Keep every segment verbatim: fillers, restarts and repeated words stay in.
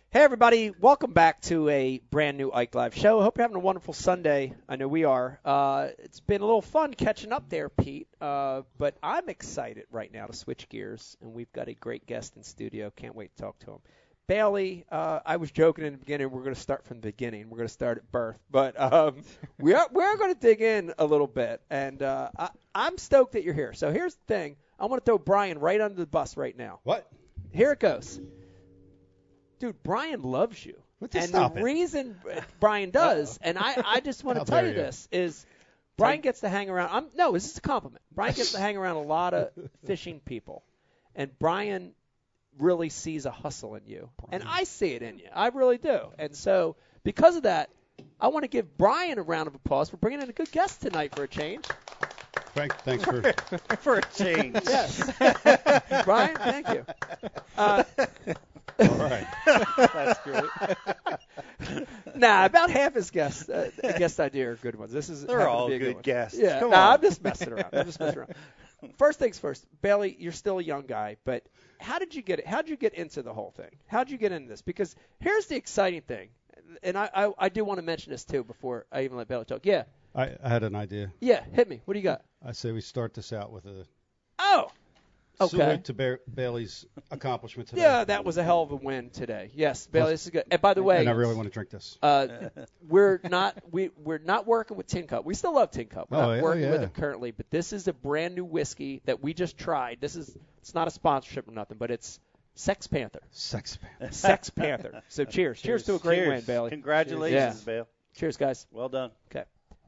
Hey, everybody. Welcome back to a brand new Ike Live show. I hope you're having a wonderful Sunday. I know we are. Uh, it's been a little fun catching up there, Pete. Uh, but I'm excited right now to switch gears, and we've got a great guest in studio. Can't wait to talk to him. Bailey, uh, I was joking in the beginning. We're going to start from the beginning. We're going to start at birth. But um, we are, we are going to dig in a little bit. And uh, I, I'm stoked that you're here. So here's the thing. I want to throw Brian right under the bus right now. What? Here it goes. Dude, Brian loves you. What the and stop the it. reason Brian does, and I, I just want How to tell dare you you. this, is Brian gets to hang around. I'm, no, this is a compliment. Brian gets to hang around a lot of fishing people. And Brian really sees a hustle in you. And I see it in you. I really do. And so because of that, I want to give Brian a round of applause for bringing in a good guest tonight for a change. Frank, thanks for. For a change. Yes. Brian, thank you. Uh, All right. That's great. Nah, about half his guests, uh, guest idea are good ones. This is They're happened to all be a good one. guests. Yeah, Come nah, on. I'm just messing around. I'm just messing around. First things first, Bailey, you're still a young guy, but how did you get it? How did you get into the whole thing? How did you get into this? Because here's the exciting thing, and I, I, I do want to mention this too before I even let Bailey talk. Yeah, I, I had an idea. yeah, hit me. What do you got? I say we start this out with a Oh, okay. salute to Ba- Bailey's accomplishment today. Yeah, that was a hell of a win today. Yes, Bailey, this is good. And by the way, And I really want to drink this. Uh, we're not we we're not working with Tin Cup. We still love Tin Cup. We're Oh, not yeah, working with yeah. it currently, but this is a brand new whiskey that we just tried. This is it's not a sponsorship or nothing, but it's Sex Panther. Sex man. Sex Panther. So cheers. cheers, to a great Cheers. win, Bailey. Congratulations, Yeah. Bale. Cheers, guys. Well done. Okay.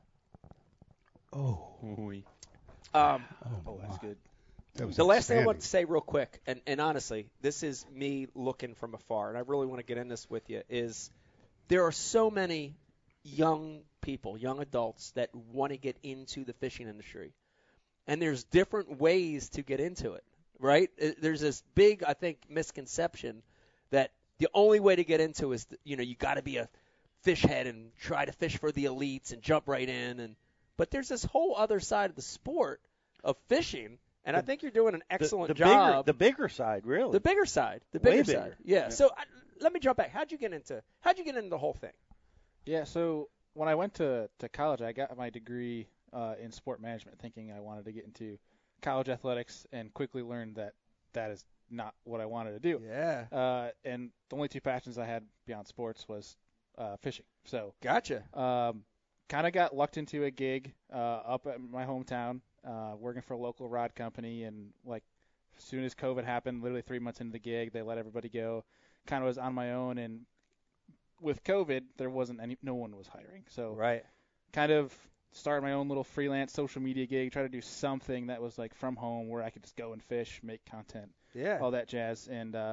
Oh. Um, Oh, Oh, my. that's good. That was the last thing I outstanding. want to say real quick, and, and honestly, this is me looking from afar, and I really want to get in this with you, is there are so many young people, young adults that want to get into the fishing industry. And there's different ways to get into it, right? Uh, There's this big, I think, misconception that the only way to get into is, you know, you got to be a fish head and try to fish for the elites and jump right in. And But there's this whole other side of the sport of fishing, and I think you're doing an excellent the, the job. Bigger, the bigger side, really. The bigger side, the Way bigger bigger. side. Yeah. Yeah. So I, let me jump back. How'd you get into? How'd you get into the whole thing? Yeah, so when I went to, to college, I got my degree uh, in sport management, thinking I wanted to get into college athletics, and quickly learned that that is not what I wanted to do. Yeah. Uh, and the only two passions I had beyond sports was uh, fishing. So Gotcha. um, kind of got lucked into a gig uh, up at my hometown, uh, working for a local rod company, and like as soon as COVID happened, literally three months into the gig, they let everybody go. Kind of was on my own, and with COVID, there wasn't any, no one was hiring. So Right. kind of started my own little freelance social media gig, try to do something that was like from home where I could just go and fish, make content, Yeah. all that jazz, and uh,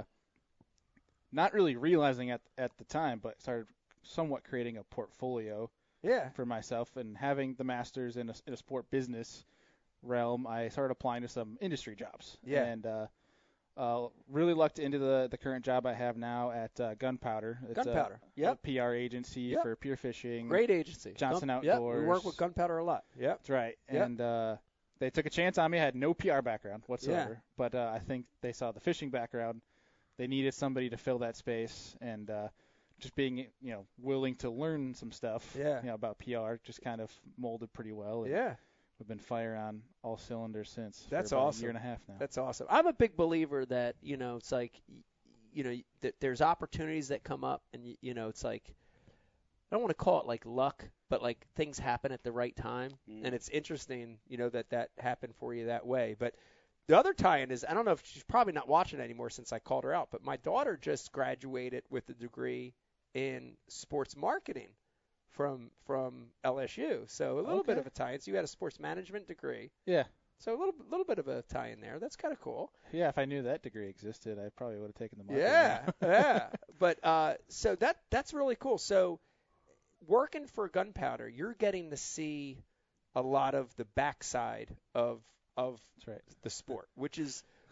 not really realizing at at the time, but started somewhat creating a portfolio Yeah. for myself, and having the master's in a, in a sport business realm, I started applying to some industry jobs. Yeah. And uh, uh, really lucked into the, the current job I have now at uh, Gunpowder. It's Gunpowder. A, Yep. a P R agency Yep. for pure fishing. Great agency. Johnson Gun- Yep. We work Outdoors. with Gunpowder a lot. Yep. That's right. Yep. And uh, they took a chance on me. I had no P R background whatsoever. Yeah. But uh, I think they saw the fishing background. They needed somebody to fill that space, and uh, just being, you know, willing to learn some stuff, Yeah. you know, about P R just kind of molded pretty well. And Yeah. we've been firing on all cylinders since. That's for about awesome. A year and a half now. That's awesome. I'm a big believer that, you know, it's like, y- you know, that there's opportunities that come up, and, y- you know, it's like, I don't want to call it like luck, but like things happen at the right time. Mm. And it's interesting, you know, that that happened for you that way. But the other tie-in is, I don't know if she's probably not watching anymore since I called her out, but my daughter just graduated with a degree in sports marketing from from L S U. So a little bit Okay. of a tie-in. So you had a sports management degree. Yeah. So a little little bit of a tie-in there. That's kind of cool. Yeah, if I knew that degree existed, I probably would have taken the market. Yeah, yeah. But uh, so that that's really cool. So working for Gunpowder, you're getting to see a lot of the backside of of That's right. the sport, which is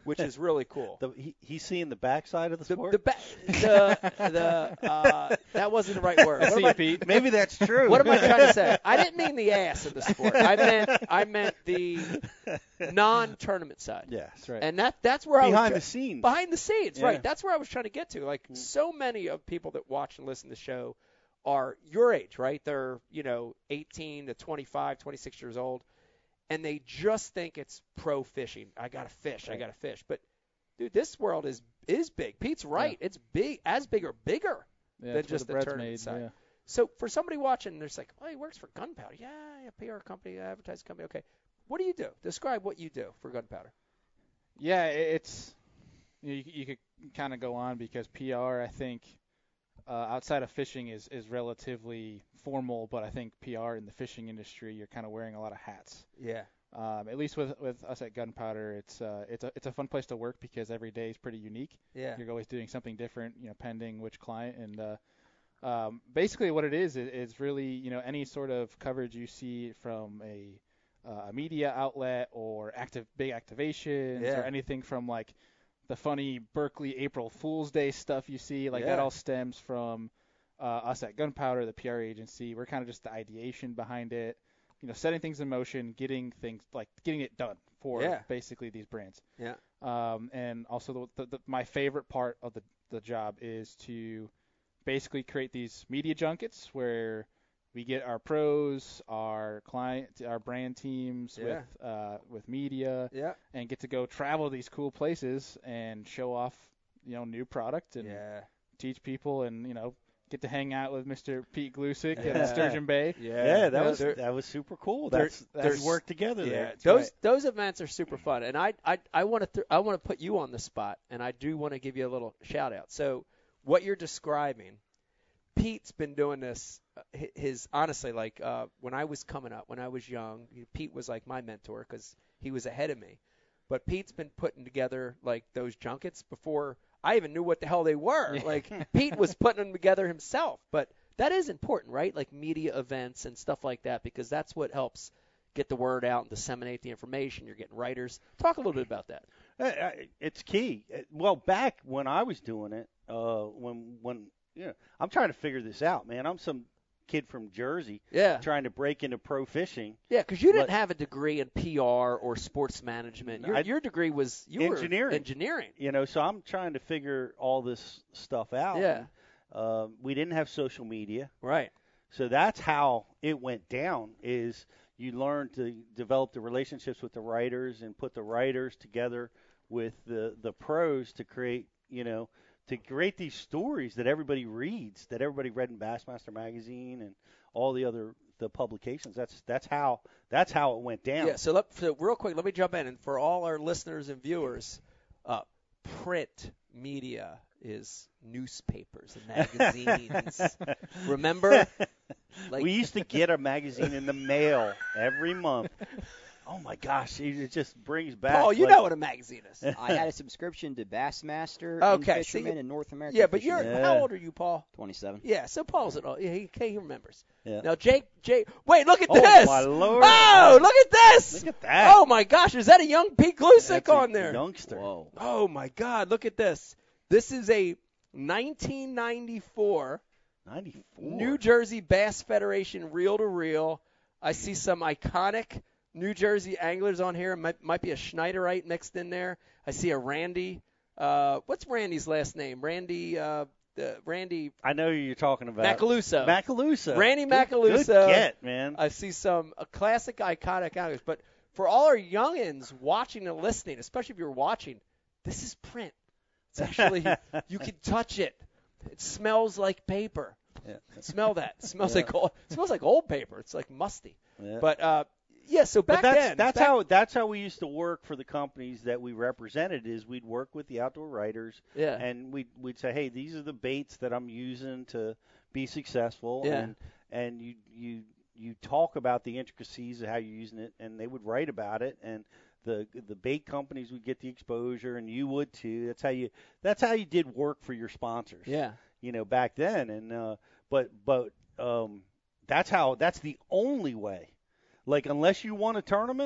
which is really cool. The, he, he's seeing the backside of the The, sport. the, ba- the, the uh, that wasn't the right word. I What see am I- you, Pete. Maybe that's true. What am I trying to say? I didn't mean the ass of the sport. I meant I meant the non-tournament side. Yes. That's right. And that that's where I was Behind try- the scenes. behind the scenes, Yeah. right? That's where I was trying to get to. Like so many of people that watch and listen to the show are your age, right? They're, you know, eighteen to twenty-five, twenty-six years old, and they just think it's pro fishing. I got to fish. I Right. got to fish. But dude, this world is is big. Pete's right. It's big, as big or bigger. Yeah, than that's where just the the bread's tournament made. side. Yeah. So for somebody watching, there's like, oh, he works for Gunpowder. Yeah, yeah, P R company, advertising company. Okay. What do you do? Describe what you do for Gunpowder. Yeah, i- it's you, know, you, you could kind of go on because P R, I think, uh, outside of fishing is is relatively formal, but I think P R in the fishing industry, you're kind of wearing a lot of hats. Yeah. Um, at least with with us at Gunpowder, it's uh, it's a it's a fun place to work because every day is pretty unique. Yeah. You're always doing something different, you know, pending which client. And uh, um, basically, what it is is, is really, you know, any sort of coverage you see from a uh, a media outlet or active big activations Yeah. or anything from like the funny Berkeley April Fool's Day stuff you see, like that Yeah. all stems from uh, us at Gunpowder, the P R agency. We're kind of just the ideation behind it. You know, setting things in motion, getting things like getting it done for Yeah. basically these brands. Yeah. Um, and also, the, the, the, my favorite part of the, the job is to basically create these media junkets where we get our pros, our client, our brand teams Yeah. with uh, with media, Yeah. and get to go travel these cool places and show off, you know, new product and Yeah. teach people, and you know, get to hang out with Mister Pete Glusick Yeah. at Sturgeon Bay. Yeah, that Yeah, was there- that was super cool. there- That's there's- that's work together Yeah, there. those right. those events are super fun, and I I I want to th- I want to put you on the spot, and I do want to give you a little shout out. So what you're describing, Pete's been doing this. Uh, hi- his honestly, like uh, when I was coming up, when I was young, Pete was like my mentor because he was ahead of me. But Pete's been putting together like those junkets before I even knew what the hell they were. Like Pete was putting them together himself. But that is important, right? Like media events and stuff like that, because that's what helps get the word out and disseminate the information. You're getting writers. Talk a little bit about that. Uh, uh, It's key. Uh, Well, back when I was doing it, uh, when when you know, I'm trying to figure this out, man. I'm some kid from Jersey Yeah. trying to break into pro fishing. Yeah, because you didn't But- have a degree in P R or sports management. Your, I- your degree was you Engineering. were engineering. You know, so I'm trying to figure all this stuff out. Yeah. Um, we didn't have social media, Right. so that's how it went down. Is you learn to develop the relationships with the writers and put the writers together with the the pros to create, you know, to create these stories that everybody reads, that everybody read in Bassmaster magazine and all the other the publications. That's that's how that's how it went down. Yeah. So, let, so real quick, let me jump in, and for all our listeners and viewers, uh, print media is newspapers and magazines. Remember? Like, we used to get a magazine in the mail every month. Oh my gosh, it it just brings back. Paul, you like, know what a magazine is. I had a subscription to Bassmaster Okay, and so you- Fisherman and North American Yeah, but you're Fisherman. Yeah. how old are you, Paul? twenty-seven. Yeah, so Paul's at all. Yeah, he, he remembers. Yeah. Now, Jake, Jake, wait, look at Oh, this! my Lord. Oh, look at this! Look at that. Oh my gosh, is that a young Pete Glusick That's a on there? youngster. Whoa. Oh my God, look at this. This is a nineteen ninety-four ninety-four. New Jersey Bass Federation reel to reel. I see some iconic New Jersey anglers on here. Might, might be a Schneiderite mixed in there. I see a Randy. Uh, what's Randy's last name? Randy. Uh, uh, Randy I know who you're talking about. Macaluso. Macaluso. Randy Good- Macaluso. Good get, man. I see some uh, classic iconic anglers. But for all our youngins watching and listening, especially if you're watching, this is print. It's actually you can touch it. It smells like paper. Yeah. Smell that. It smells Yeah. like old, it smells like old paper. It's like musty. Yeah. But uh, yeah. So back But that's then, that's back- how that's how we used to work for the companies that we represented. Is we'd work with the outdoor writers, Yeah. and we'd we'd say, hey, these are the baits that I'm using to be successful, Yeah. and and you you you talk about the intricacies of how you're using it, and they would write about it, and the the bait companies would get the exposure, and you would too. That's how you that's how you did work for your sponsors. Yeah. You know, back then, and uh, but but um, that's how that's the only way. Like, unless you won a tournament,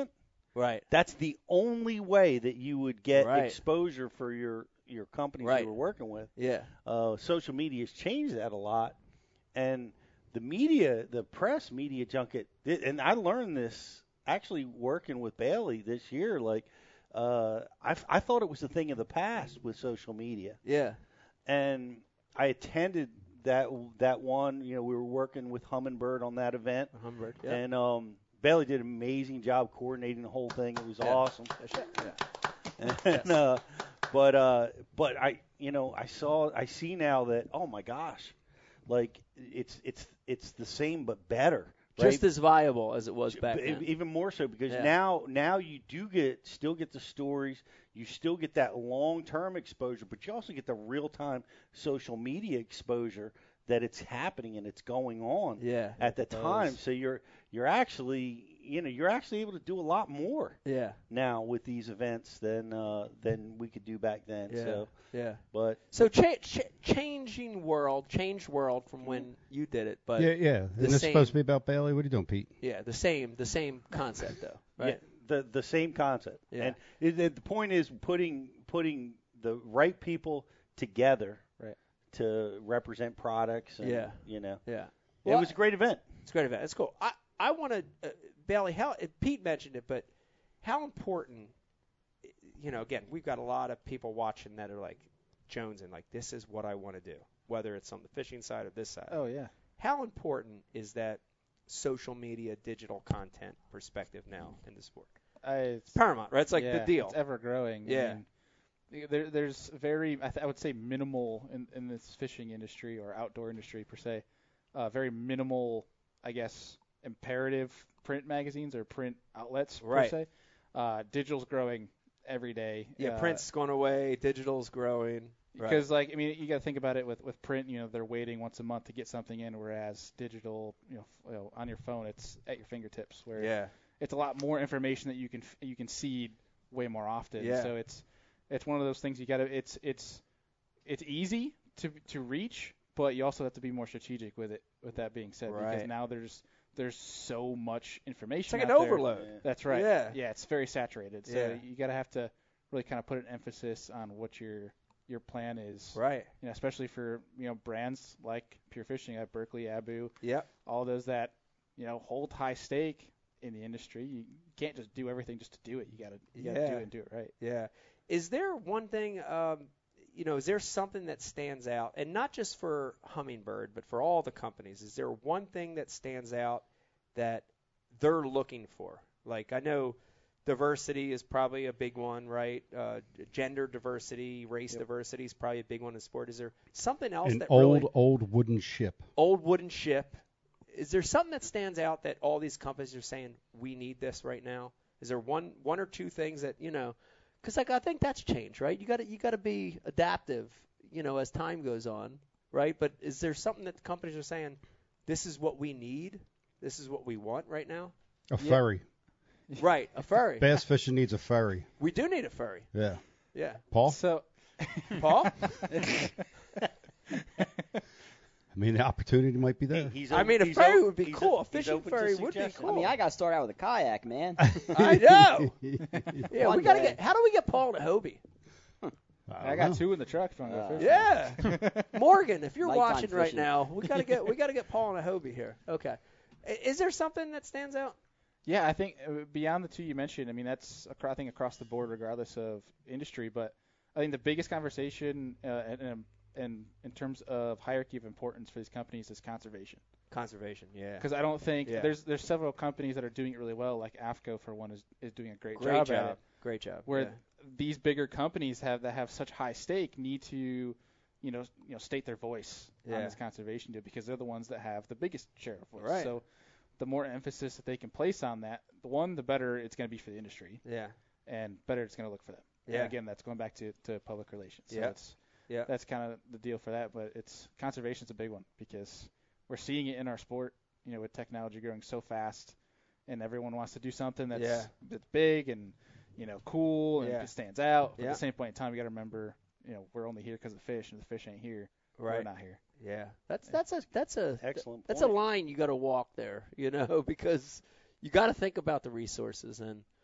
Right. That's the only way that you would get Right. exposure for your your companies Right. you were working with. Yeah. Uh, social media has changed that a lot, and the media, the press media junket, and I learned this actually working with Bailey this year. Like, uh, I, I thought it was a thing of the past with social media, Yeah. and I attended that that one. You know, we were working with Humminbird on that event, Humminbird. Yeah. and um, Bailey did an amazing job coordinating the whole thing. It was Yeah. awesome. Yeah. And, uh, but uh, but I you know I saw I see now that, oh my gosh, like it's it's it's the same but better. Right? Just as viable as it was back B- then. Even more so because Yeah. now now you do get still get the stories, you still get that long term exposure, but you also get the real time social media exposure that it's happening and it's going on Yeah. at the it time. does. So you're you're actually you know you're actually able to do a lot more Yeah. now with these events than uh, than we could do back then. Yeah. So, Yeah. but So cha- cha- changing world, changed world from when you did it, but yeah, yeah. the And it's same- supposed to be about Bailey. What are you doing, Pete? yeah, the same, the same concept though, right? yeah, the the same concept. Yeah. And it, it- the point is putting putting the right people together Right. to represent products. And, Yeah. you know, Yeah. it was a great event. It's a great event. It's cool. I I want to, uh, Bailey. How Pete mentioned it, but how important? You know, again, we've got a lot of people watching that are like Jones and like, this is what I want to do, whether it's on the fishing side or this side. Oh yeah. How important is that social media, digital content perspective now in the sport? I, it's Paramount, right? It's like yeah, the deal. It's ever growing. Yeah. I mean, there, there's very, I, th- I would say, minimal in, in this fishing industry or outdoor industry per se. Uh, very minimal, I guess, imperative print magazines or print outlets Right. per se. Uh, digital's growing every day. Yeah, uh, print's going away, digital's growing. Right. Because, like, I mean, you got to think about it with, with print. You know, they're waiting once a month to get something in, whereas digital, you know, f- you know, on your phone, it's at your fingertips. Where Yeah. it's a lot more information that you can f- you can see way more often. Yeah. So it's it's one of those things you got to it's it's it's easy to to reach, but you also have to be more strategic with it. With that being said, Right. because now there's there's so much It's information. like an out there. overload. Yeah. That's right. Yeah. Yeah, it's very saturated. So Yeah. you got to have to really kind of put an emphasis on what your your plan is. Right. You know, especially for you know brands like Pure Fishing at Berkeley, Abu, Yep. all those that you know hold high stake in the industry. You can't just do everything just to do it. You gotta you gotta Yeah. do it and do it right. Yeah. Is there one thing, um, you know, is there something that stands out, and not just for Humminbird, but for all the companies? Is there one thing that stands out that they're looking for? Like, I know diversity is probably a big one, right? Uh, gender diversity, race Yep. diversity is probably a big one in sport. Is there something else An that old, really old wooden ship. old wooden ship? Is there something that stands out that all these companies are saying we need this right now? Is there one one or two things that you know? Because like I think that's changed, right? You got to you got to be adaptive, you know, as time goes on, right? But is there something that the companies are saying, this is what we need, this is what we want right now? A Yeah. ferry. Right, a furry. Bass fishing needs a ferry. We do need a furry. Yeah. Yeah, Paul? So, Paul. I mean, the opportunity might be there. He's I op- mean, a he's ferry op- would be he's cool. o- A he's fishing open to ferry would be suggestions. cool. I mean, I got to start out with a kayak, man. I know. Yeah, One we got to day. get. How do we get Paul to Hobie? I got two in the truck if you want to go Uh, fishing. Yeah, Morgan, if you're Nighttime watching right fishing. now, we gotta get we gotta get Paul and a Hobie here. Okay, I- is there something that stands out? Yeah, I think uh, beyond the two you mentioned, I mean that's acro- I think across the board, regardless of industry. But I think the biggest conversation uh, and, and and in terms of hierarchy of importance for these companies is conservation. Conservation, yeah. Because I don't think Yeah. there's there's several companies that are doing it really well, like AFCO for one is, is doing a great, Great job, job. at it. Great job. Where yeah. these bigger companies have that have such high stake need to, you know, you know, state their voice on Yeah. this conservation deal because they're the ones that have the biggest share of voice. Right. So the more emphasis that they can place on that, the one, the better it's going to be for the industry, yeah, and better it's going to look for them. Yeah. And again, that's going back to, to public relations. So Yeah. it's Yeah. that's kind of the deal for that. But it's conservation's a big one because we're seeing it in our sport. You know, with technology growing so fast, and everyone wants to do something that's Yeah. that's big and you know cool and Yeah. it stands out. But Yeah. at the same point in time, you got to remember, you know, we're only here because of the fish, and if the fish ain't here, we're right. not here. Yeah, that's that's a that's a Excellent that's a point. line you got to walk there, you know, because you got to think about the resources and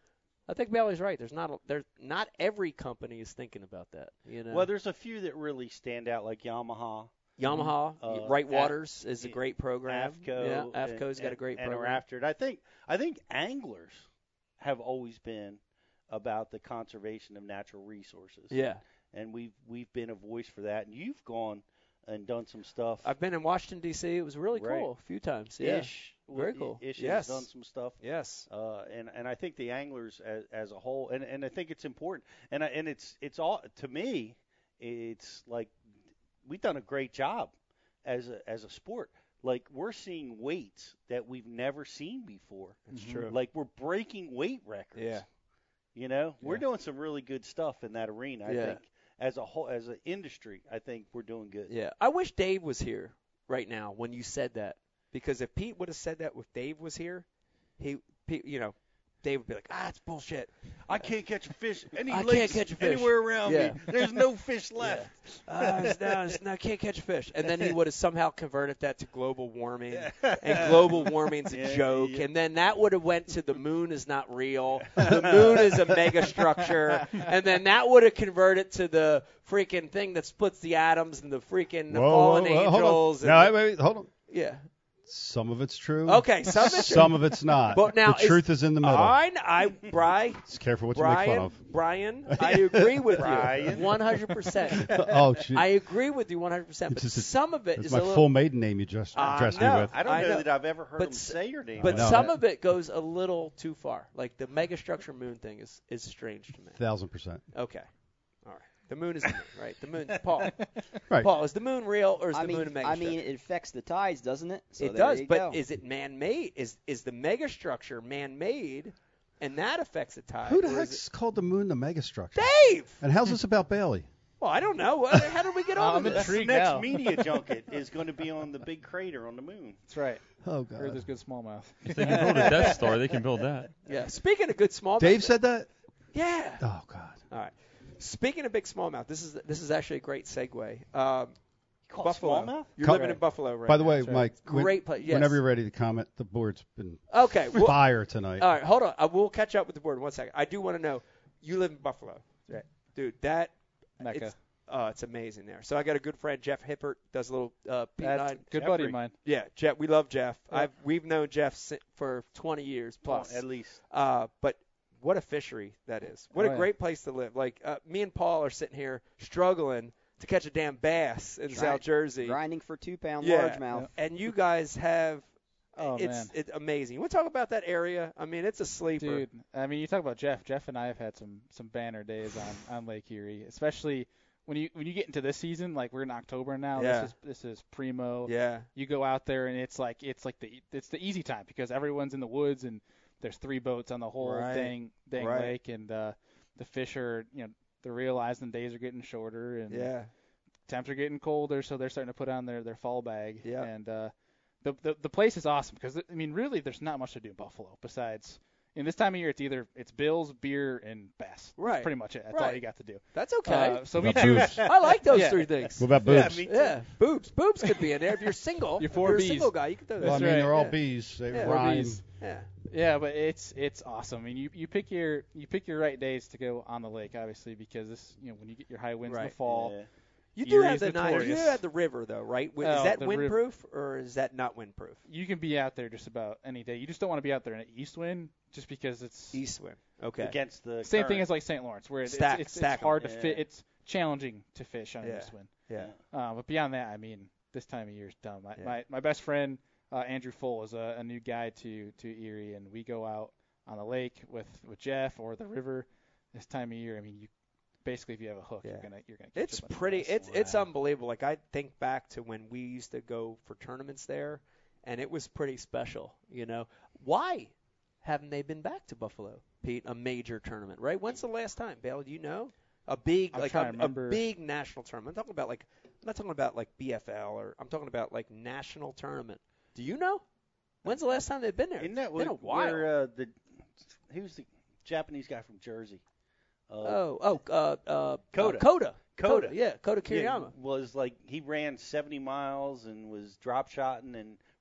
I think Bailey's right. There's not a, there's not every company is thinking about that. You know, Well, there's a few that really stand out, like Yamaha. Yamaha, Uh, Right Af- Waters is a great program. AFCO. yeah, and- AFCO's got a and- great and program. are after it. I think I think anglers have always been about the conservation of natural resources. Yeah, And we've we've been a voice for that. And you've gone and done some stuff. I've been in Washington D C. It was really Right. cool a few times. Yeah, Ish, very I- cool. Ish Yes. has done some stuff. yes. Uh, and and I think the anglers as, as a whole, and, and I think it's important, and I, and it's it's all to me, it's like we've done a great job as a as a sport. Like we're seeing weights that we've never seen before. It's true. Like we're breaking weight records. Yeah. You know, we're Yeah. doing some really good stuff in that arena. I Yeah. think as a whole, as an industry, I think we're doing good. Yeah, I wish Dave was here right now when you said that, because if Pete would have said that if Dave was here, he, Pete, you know, Dave would be like, ah, it's bullshit. I can't catch a fish any I can't lakes catch a fish. anywhere around Yeah. me. There's no fish left. Uh, it's, no, it's, no, I can't catch a fish. And then he would have somehow converted that to global warming, and global warming's a Yeah, joke. yeah. And then that would have went to the moon is not real. The moon is a mega structure. And then that would have converted to the freaking thing that splits the atoms and the freaking the Whoa, fallen whoa, whoa, hold angels. on. and No, the- wait, wait, hold on. yeah. Some of it's true. Okay, some of it's true. Some of it's not. But now the truth is in the middle. I, I, Bri, Just careful what you make fun Brian, of. Brian, I agree with you Brian. one hundred percent. Oh, gee. I agree with you one hundred percent. But It's just a- some of it That's is my a little. full maiden name you just I addressed know. me with. I don't I know, know. that I've ever heard But him s- say your name. But I know. some of it goes a little too far. Like the megastructure moon thing is, is strange to me. Thousand percent. Okay. All right. The moon is the moon, right? The moon. Paul. Right. Paul, is the moon real or is I the mean, moon a megastructure? I mean, it affects the tides, doesn't it? So it there does, you but go. is it man-made? Is is the megastructure man-made, and that affects the tide? Who the or is heck's called the moon the megastructure? it- Dave? And how's this about Bailey? Well, I don't know. What- How did we get on I'm this? That's the intrigued next now. media junket is going to be on the big crater on the moon. That's right. Oh, Heard God. there's good smallmouth. If they can build a Death Star, they can build that. Yeah. Speaking of good smallmouth. Dave said that? Yeah. Oh, God. All right. Speaking of big smallmouth, this is this is actually a great segue. Um, Called Buffalo. smallmouth? You're Come- living in Buffalo right By the now. way, That's right. Mike, when- Great place. Yes. whenever you're ready to comment, the board's been Okay. Well, fire tonight. all right. Hold on. I will catch up with the board in one second. I do want to know. You live in Buffalo, Right. dude? That Mecca. It's, uh, it's amazing there. So I got a good friend, Jeff Hippert, does a little uh, P nine. That's a good Jeffrey. buddy of mine. Yeah, Jeff. We love Jeff. Yeah. I've we've known Jeff si- for twenty years plus. At least. Uh, but what a fishery that is. What Oh, a yeah. great place to live. Like uh, me and Paul are sitting here struggling to catch a damn bass in Grind- South Jersey, Grinding for two pound Yeah. largemouth. and you guys have. Oh, it's man. it's amazing. You want to talk about that area? I mean, it's a sleeper. Dude, I mean, you talk about Jeff. Jeff and I have had some some banner days on, on Lake Erie, especially when you when you get into this season. Like we're in October now. Yeah. This is this is primo. Yeah, You go out there and it's like it's like the it's the easy time because everyone's in the woods and there's three boats on the whole Right. dang dang Right. lake and uh, the fish are you know they're realizing days are getting shorter and yeah, temps are getting colder, so they're starting to put on their, their fall bag. Yeah. And uh, the, the the place is awesome because I mean, really, there's not much to do in Buffalo besides in this time of year. It's either it's Bills, beer, and bass. Right. That's pretty much it. That's all Right. you got to do. that's okay. Uh, so we What about choose. boobs? I like those Yeah. three things. What about Yeah, boobs? me too. Yeah, boobs. Boobs could be in there if you're single. You're four if you're Bs. a single guy, you could do Well, I that. mean, right, they're all yeah. bees. They Yeah. Four rhyme. Bs. Yeah, Yeah, but it's it's awesome. I mean, you, you pick your you pick your right days to go on the lake, obviously, because this you know when you get your high winds in Right. the fall. Yeah. you do have Erie's the nine. You do notorious. have the river though, right? Wi- Oh, Is that the riv- windproof or is that not windproof? You can be out there just about any day. You just don't want to be out there in an east wind, just because it's East wind. Okay. Against the same current. thing as like Saint Lawrence, where it's Stack- it's, it's, stack it's 'em. hard to Yeah. fit. It's challenging to fish on Yeah. an east wind. Yeah. Uh, but beyond that, I mean, this time of year is dumb. My Yeah. my, my best friend uh, Andrew Full is a, a new guy to to Erie, and we go out on the lake with with Jeff or the river this time of year. I mean, you basically if you have a hook, Yeah. you're gonna you're gonna. Catch It's a bunch of pretty. bass. It's it's Wow. unbelievable. Like I think back to when we used to go for tournaments there, and it was pretty special. You know, why haven't they been back to Buffalo, Pete? A major tournament, right? When's the last time, Bailey? Do you know? A big, I'm like trying a, to a remember. big national tournament. I'm talking about like, I'm not talking about like B F L or I'm talking about like national tournament. Do you know? When's the last time they've been there? Isn't that It's been a what, while. where uh, the who's the Japanese guy from Jersey? Uh, oh, oh, uh, uh, Coda. Uh, Coda. Coda. Coda. Yeah, Coda yeah, Kiriyama. was like he ran seventy miles and was drop shotting and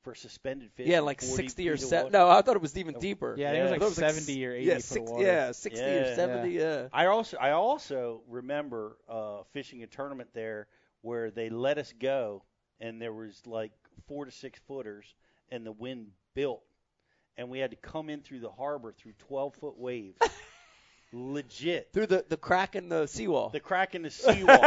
for suspended fish. Yeah, like forty sixty or feet of seventy. water. No, I thought it was even deeper. Yeah, I think Yeah. it I was thought like it was seventy or eighty yeah, foot six, of water. yeah, sixty or Yeah. seventy. Yeah. I also I also remember uh, fishing a tournament there where they let us go, and there was like four to six footers, and the wind built, and we had to come in through the harbor through twelve foot waves. Legit. Through the, the crack in the seawall. The crack in the seawall.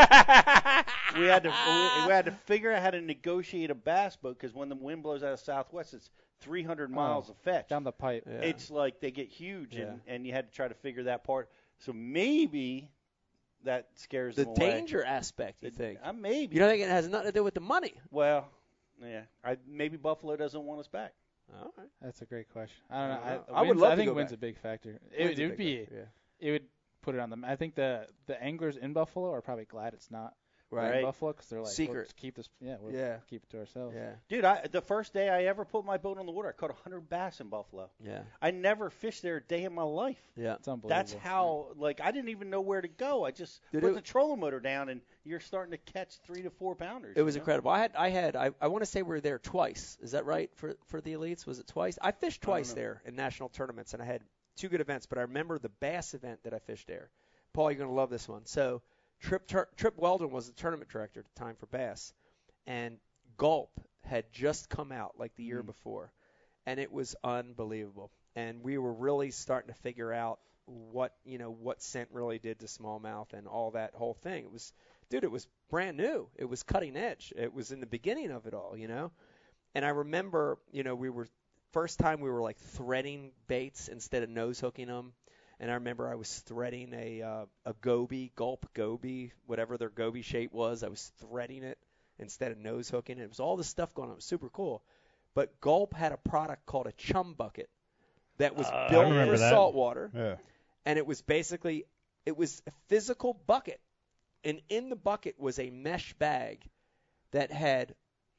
we had to we, we had to figure out how to negotiate a bass boat because when the wind blows out of southwest, it's three hundred miles Oh, of fetch. Down the pipe. Yeah. It's like they get huge, Yeah. and, and you had to try to figure that part. So maybe that scares the them away. danger aspect, you The- think? Uh, maybe. You don't think it has nothing to do with the money? Well, yeah. I, maybe Buffalo doesn't want us back. All right. That's a great question. I don't know. I don't know. I, I would wind's- love I to think go wind's back. a big factor. It, Wind's it a would big be. factor, It would put it on them. I think the the anglers in Buffalo are probably glad it's not yeah. Right. in Buffalo because they're like, Secret. We'll just keep this. Yeah, we'll Yeah. keep it to ourselves. Yeah. Dude, I, the first day I ever put my boat on the water, I caught one hundred bass in Buffalo. Yeah. I never fished there a day in my life. Yeah. It's unbelievable. That's how, like, I didn't even know where to go. I just Dude, put it- the trolling motor down, and you're starting to catch three to four pounders. It was you know? incredible. I had, I had, I, I want to say we were there twice. Is that right for for the elites? Was it twice? I fished twice know. there in national tournaments, and I had two good events. But I remember the bass event that I fished there. Paul, you're gonna love this one. So, Trip Tur- Trip Weldon was the tournament director at the time for bass, and Gulp had just come out like the year Mm. before, and it was unbelievable. And we were really starting to figure out what you know what scent really did to smallmouth and all that whole thing. It was, dude, it was brand new. It was cutting edge. It was in the beginning of it all, you know. And I remember, you know, we were first time we were like threading baits instead of nose hooking them. And I remember I was threading a uh, a goby, Gulp goby, whatever their goby shape was. I was threading it instead of nose hooking it. It was all this stuff going on. It was super cool. But Gulp had a product called a chum bucket that was Uh, built I remember for that. saltwater. Yeah. And it was basically, it was a physical bucket. And in the bucket was a mesh bag that had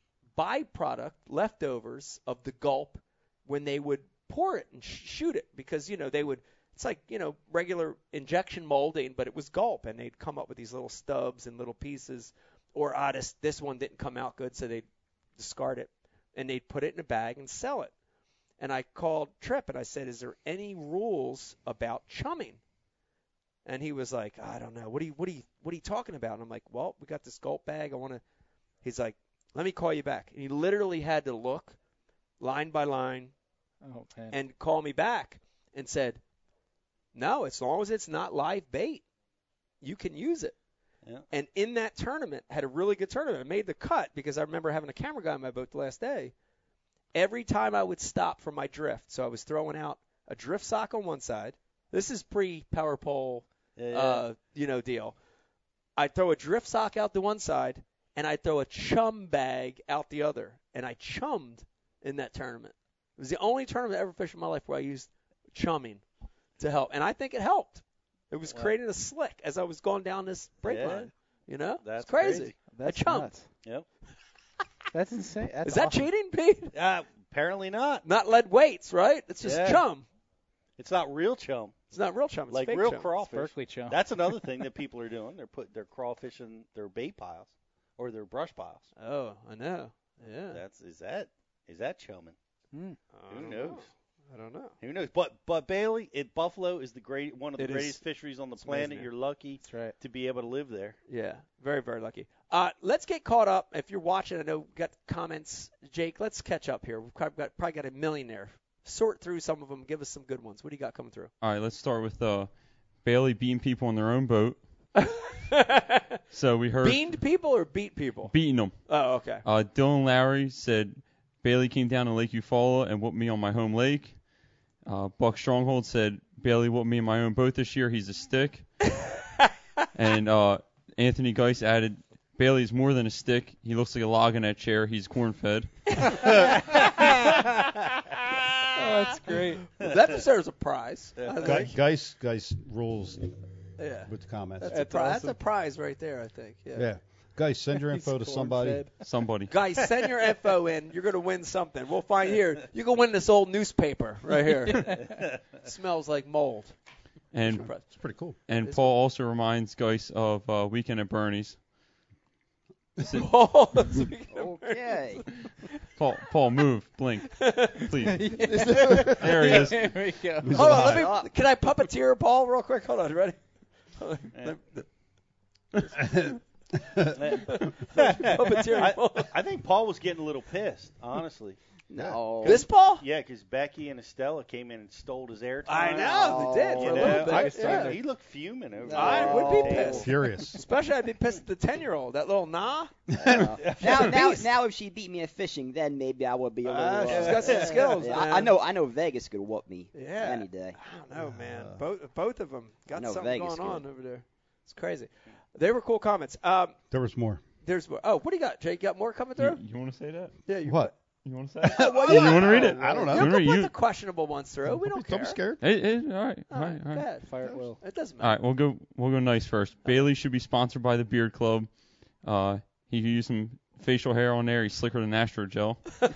byproduct leftovers of the Gulp when they would pour it and sh- shoot it. Because, you know, they would, it's like, you know, regular injection molding, but it was Gulp. And they'd come up with these little stubs and little pieces. Or, ah, this, this one didn't come out good, so they'd discard it. And they'd put it in a bag and sell it. And I called Trip and I said, is there any rules about chumming? And he was like, I don't know. What are you, what are you, what are you talking about? And I'm like, well, we got this Gulp bag. I want to, he's like, let me call you back. And he literally had to look line by line Oh man. and call me back and said, no, as long as it's not live bait, you can use it. Yeah. And in that tournament, had a really good tournament. I made the cut because I remember having a camera guy on my boat the last day. Every time I would stop for my drift, so I was throwing out a drift sock on one side. This is pre-power pole, Yeah, yeah. uh, you know, deal. I'd throw a drift sock out the one side, and I'd throw a chum bag out the other. And I chummed in that tournament. It was the only tournament I ever fished in my life where I used chumming to help. And I think it helped. It was Wow. creating a slick as I was going down this brake Yeah. line. You know? That's it's crazy. crazy. That's I chummed. nuts. Yep. That's insane. That's Is that awesome. cheating, Pete? Uh, apparently not. Not lead weights, right? It's just Yeah. chum. It's not real chum. It's not real chum. It's like fake real chum. crawfish. Berkeley chum. That's another thing that people are doing. They're put they're crawfish in their bait piles or their brush piles. Oh, I know. Yeah. That's is that is that chumming? Hmm. I Who don't knows? know. I don't know. Who knows? But but Bailey, it Buffalo is the great one of the It is. greatest fisheries on the It's amazing, planet. yeah. You're lucky That's right. to be able to live there. Yeah, very, very lucky. Uh, let's get caught up. If you're watching, I know we've got comments. Jake, let's catch up here. We've probably got, probably got a million there. Sort through some of them. Give us some good ones. What do you got coming through? All right, let's start with uh, Bailey beating people on their own boat. So we heard Beaned people or beat people? beating them. Oh, okay. Uh, Dylan Lowry said Bailey came down to Lake Eufaula and whooped me on my home lake. Uh, Buck Stronghold said Bailey whooped me in my own boat this year. He's a stick. And uh, Anthony Geis added Bailey's more than a stick. He looks like a log in that chair. He's corn fed. Oh, that's great. That deserves a prize. I Guy, think. Geis, Geis rules Yeah. with the comments. That's, a That's prize. awesome. That's a prize right there, I think. Yeah. yeah. Guys, send your He's info to somebody. corn-fed. Somebody. Guys, send your info in. You're going to win something. We'll find here. You can win this old newspaper right here. Smells like mold. And It's pretty cool. and Is Paul also reminds Geis of uh, Weekend at Bernie's. Sit- Oh, Okay. Paul, Paul, move, blink, please. There he is. There we go. Hold on, let me. Can I puppeteer Paul real quick? Hold on, ready? Hold on. Puppeteer I, Paul. I think Paul was getting a little pissed, honestly. No. This Paul? Yeah, because Becky and Estella came in and stole his airtime. I know they did Oh, for You a know, little bit. I- yeah. he looked fuming over I there. would be Oh. pissed. Furious. Especially I'd be pissed at the ten-year-old, that little nah. now, now, beast. now, if she beat me at fishing, then maybe I would be a little. Ah, she's uh, got some skills, yeah, man. I, I know. I know Vegas could whoop me Yeah. any day. I don't know, man. Both both of them got know something Vegas going on good. over there. It's crazy. They were cool comments. Um, There was more. there's more. Oh, what do you got, Jake? You got more coming You, through? you want to say that? Yeah. You, What? You want to say it? Well, you yeah. want to read it? I don't know. You You can read- put you- the questionable ones through. We don't care. Don't be scared. Hey, hey, all right, all All right, right, all right. go ahead. Fire at will. It doesn't All matter. right, we'll go. We'll go nice first. Bailey should be sponsored by the Beard Club. Uh, he could use some facial hair on there. He's slicker than Astro Gel.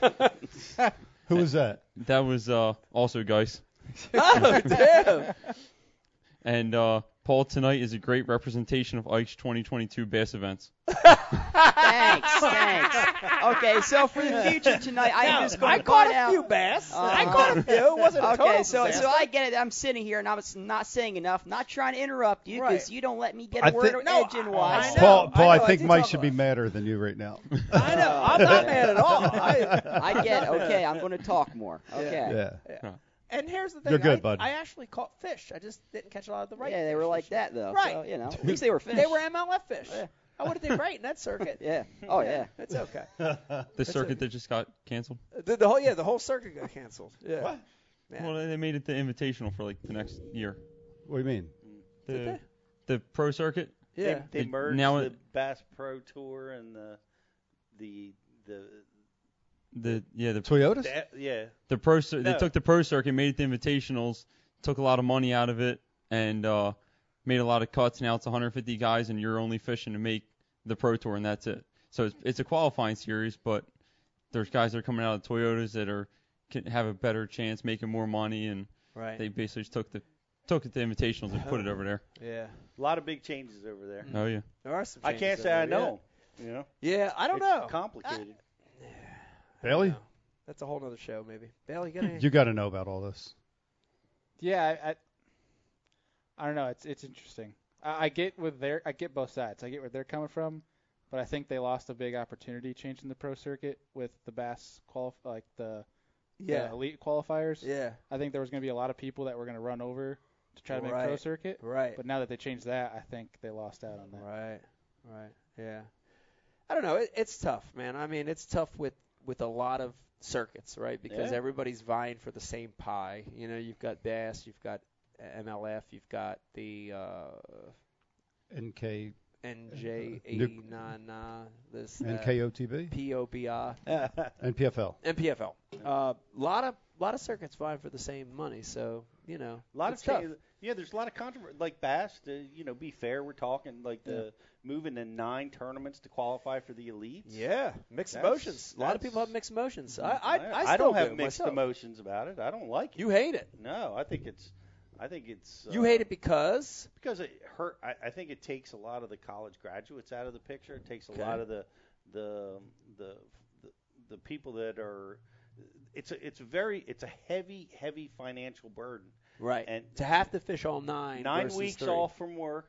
Who was that? That was uh, also Geis. Oh, damn. And uh, Paul tonight is a great representation of Ike's twenty twenty-two bass events. Thanks, thanks. Okay, so for the future tonight, I'm Now, just going I to caught point a out. few bass. I Uh-huh. caught a few. It wasn't a Okay, total so disaster. so I get it. I'm sitting here and I'm not saying enough. Not trying to interrupt you because Right. you don't let me get I a word think- No, edge in I- wise. I know. Paul, Paul, I I, know, I think did Mike talk should be about madder than you right now. I know. I'm not mad at all. I, I get it. Okay, I'm going to talk more. Okay. Yeah. And here's the thing. You're good, I, bud. I actually caught fish. I just didn't catch a lot of the right Yeah, they fish were like this year. that though. Right. So, you know, at least they were fish. They were M L F fish. Yeah. I would have did great in that circuit. Yeah. Oh yeah. It's okay. The circuit that just got canceled. The, the whole yeah, the whole circuit got canceled. Yeah. What? Yeah. Well, they made it the invitational for like the next year. What do you mean? The the pro circuit. Yeah. They, they It- merged now the it- Bass Pro Tour and the the the, The yeah the Toyotas? the yeah. the pro cir- they No. took the pro circuit, made it the invitationals, took a lot of money out of it, and uh, made a lot of cuts. Now it's one hundred fifty guys, and you're only fishing to make the pro tour, and that's it. So it's, it's a qualifying series, but there's guys that are coming out of Toyotas that are can have a better chance making more money, and Right. they basically just took the took it to invitationals and put it over there. yeah. A lot of big changes over there. Oh yeah. There are some. I can't changes say I over there, know. 'em, You know, Yeah. Yeah, I don't it's know. complicated. Bailey? No. That's a whole other show, maybe. Bailey, you got any? You got to know about all this. Yeah, I, I, I don't know. It's it's interesting. I, I get with their I get both sides. I get where they're coming from, but I think they lost a big opportunity changing the pro circuit with the Bass qualif like the, yeah. the elite qualifiers. Yeah. I think there was going to be a lot of people that were going to run over to try to make pro Right. circuit. Right. But now that they changed that, I think they lost out on that. Right. Right. Yeah. I don't know. It, it's tough, man. I mean, it's tough with with a lot of circuits, right? Because Yeah. everybody's vying for the same pie. You know, you've got Bass, you've got M L F, you've got the uh, N K N J eighty-nine, uh, this N that, K O T B P O B I, and P F L. and P F L. A uh, lot of lot of circuits vying for the same money, so you know, A lot it's of tough. changes. Yeah, there's a lot of controversy. Like Bass, to you know, be fair, we're talking like the moving to nine tournaments to qualify for the elites. Yeah, mixed That's- emotions. A lot of people have that's- mixed emotions. I I, I, I still don't do have mixed myself. emotions about it. I don't like it. You hate it. No, I think it's, I think it's. You uh, hate it because because it hurt. I, I think it takes a lot of the college graduates out of the picture. It takes a Okay. lot of the the the the, the people that are. It's a it's a very it's a heavy heavy financial burden. right, And to have to fish all nine. nine versus weeks three. off from work,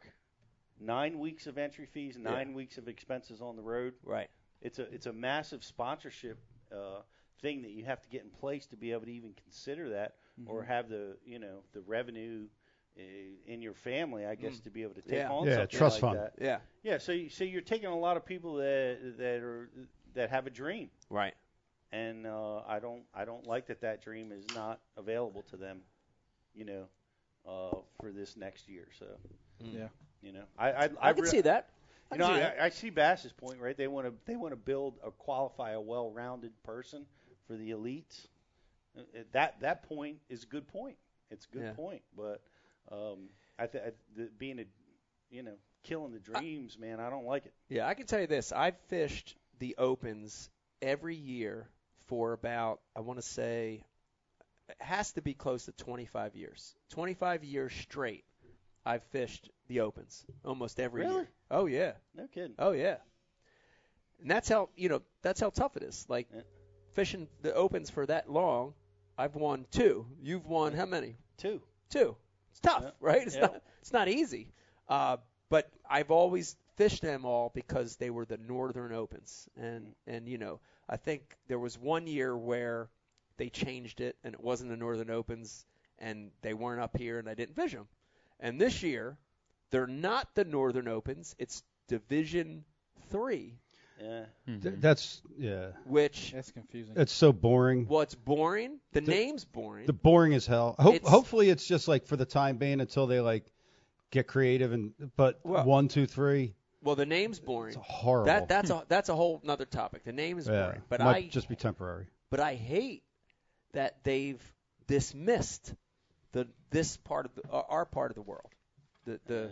nine weeks of entry fees, nine weeks of expenses on the road. Right. It's a it's a massive sponsorship uh, thing that you have to get in place to be able to even consider that, or Mm-hmm. have the you know the revenue uh, in your family, I guess, to be able to take Mm. Yeah. on Yeah, something trust like fund. that. Yeah. Yeah, so you, so you're taking a lot of people that that are that have a dream, Right. and uh, I don't I don't like that that dream is not available to them, you know, uh, for this next year. So Yeah. you know, I I, I, can re- see that. I You can know, see that. I, I see Bass's point, right? They want to they want to build or qualify a well-rounded person for the elites. Uh, That that point is a good point. It's a good Yeah. point, but um, I think being a you know killing the dreams, man, I don't like it. Yeah, I can tell you this. I've fished the Opens every year for about, I want to say, it has to be close to twenty-five years. twenty-five years straight, I've fished the Opens almost every Really? year. Oh, yeah. No kidding. Oh, yeah. And that's how you know that's how tough it is. Like Yeah. fishing the opens for that long, I've won two. You've won how many? Two. Two. It's tough, Yeah. right? It's Yeah. not it's not easy. Uh, but I've always fished them all because they were the Northern Opens, and and you know I think there was one year where they changed it and it wasn't the Northern Opens and they weren't up here and I didn't fish them. And this year they're not the Northern Opens. It's Division Three, Yeah. Mhm. Th- that's yeah. which That's confusing. It's so boring. well, it's boring. The, The- name's boring. The boring as hell. Hope, It's- hopefully it's just like for the time being until they like get creative and but Well- one, two, three. well, the name's boring. It's horrible. That that's a that's a whole nother topic. The name is yeah, boring, but might I just be temporary. but I hate that they've dismissed the this part of the, uh, our part of the world, the the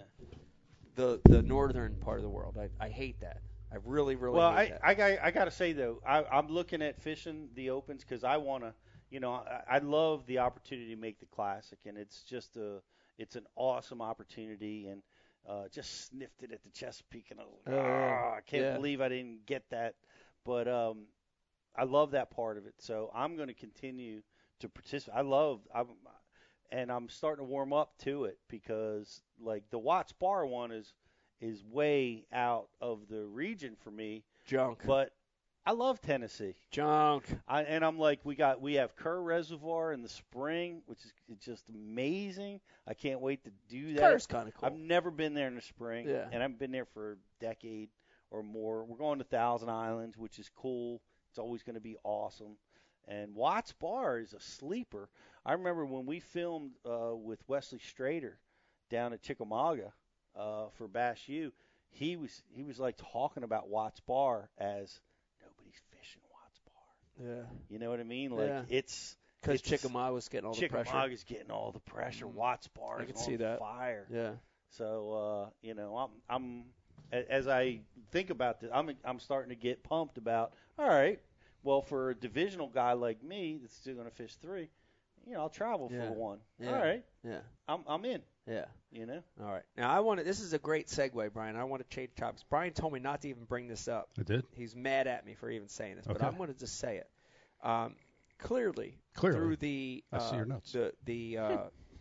the the northern part of the world. I, I hate that. I really really Well, hate I, that. I got I got to say though, I, I'm looking at fishing the opens because I want to, you know, I, I love the opportunity to make the classic, and it's just a it's an awesome opportunity, and uh, just sniffed it at the Chesapeake, and I was like, Oh, yeah. "Ah, I can't Yeah. believe I didn't get that, but um, I love that part of it, so I'm going to continue to participate. I love I'm. And I'm starting to warm up to it because, like, the Watts Bar one is is way out of the region for me. Junk. But I love Tennessee. Junk. I, and I'm like, we got we have Kerr Reservoir in the spring, which is just amazing. I can't wait to do that. Kerr's kind of cool. I've never been there in the spring, Yeah. and I've been there for a decade or more. We're going to Thousand Islands, which is cool. It's always going to be awesome. And Watts Bar is a sleeper. I remember when we filmed uh, with Wesley Strader down at Chickamauga uh, for Bash U, he was he was like talking about Watts Bar as nobody's fishing Watts Bar. Yeah. You know what I mean? Like Yeah. it's Because it's- Chickamauga was getting all the pressure. Chickamauga's getting all the pressure. Mhm. Watts Bar I is can on see that. fire. Yeah. So uh, you know, I'm I'm a- as I think about this, I'm I'm starting to get pumped about. All right, well, for a divisional guy like me that's still going to fish three, you know, I'll travel Yeah. for one. Yeah. All right, Yeah. I'm I'm in. Yeah. You know. All right. Now I want to. This is a great segue, Brian. I want to change topics. Brian told me not to even bring this up. I did. He's mad at me for even saying this, but Okay. I'm going to just say it. Um, clearly, Clearly. through the I uh, see your notes. the the uh,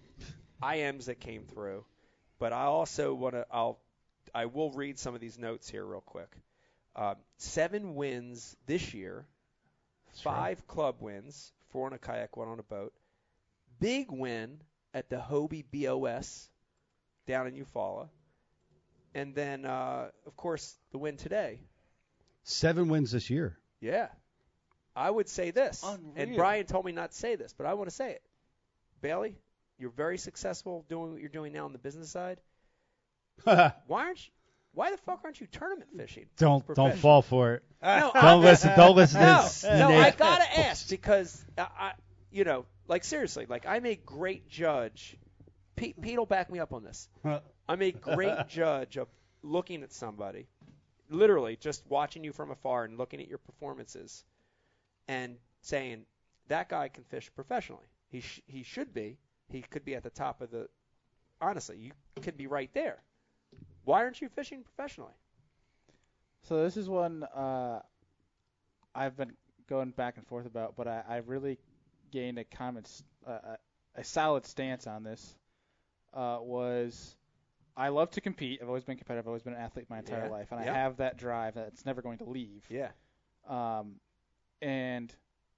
I Ms that came through, but I also want to. I'll I will read some of these notes here real quick. Um, seven wins this year, five club wins, four on a kayak, one on a boat. Big win at the Hobie B O S down in Eufaula. And then, uh, of course, the win today. Seven wins this year. Yeah. I would say this. Unreal. And Brian told me not to say this, but I want to say it. Bailey, you're very successful doing what you're doing now on the business side. Why aren't you, why the fuck aren't you tournament fishing? don't don't Professional. fall for it. No, Don't listen. Don't listen to No, this. no, snake. I gotta ask because I, I, you know, like seriously, like I'm a great judge. Pete, Pete will back me up on this. I'm a great judge of looking at somebody, literally just watching you from afar and looking at your performances, and saying that guy can fish professionally. He sh- he should be. He could be at the top of the. Honestly, you could be right there. Why aren't you fishing professionally? So this is one uh, I've been going back and forth about, but I, I really gained a common, s- uh, a, a solid stance on this. Uh, was I love to compete. I've always been competitive. I've always been an athlete my entire Yeah. life, and Yeah. I have that drive that's never going to leave. Yeah. Um, and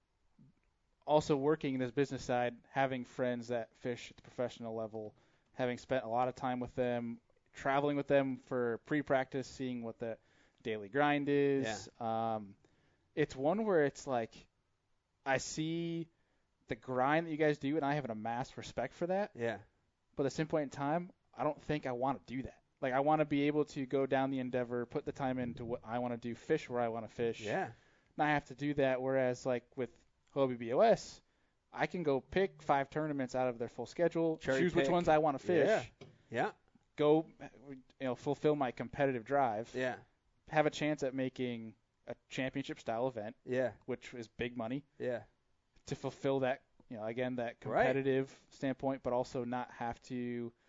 also working this business side, having friends that fish at the professional level, having spent a lot of time with them, traveling with them for pre-practice, seeing what the daily grind is. Um, it's one where it's like I see the grind that you guys do, and I have an amassed respect for that. Yeah. But at the same point in time, I don't think I want to do that. Like I want to be able to go down the endeavor, put the time into what I want to do, fish where I want to fish. Yeah. Not have to do that. Whereas like with Hobie B O S, I can go pick five tournaments out of their full schedule, Cherry choose which pick. ones I want to fish, Yeah. Yeah. go, you know, fulfill my competitive drive, Yeah. have a chance at making a championship style event, Yeah. which is big money, Yeah. to fulfill that, you know, again that Right. competitive standpoint, but also not have to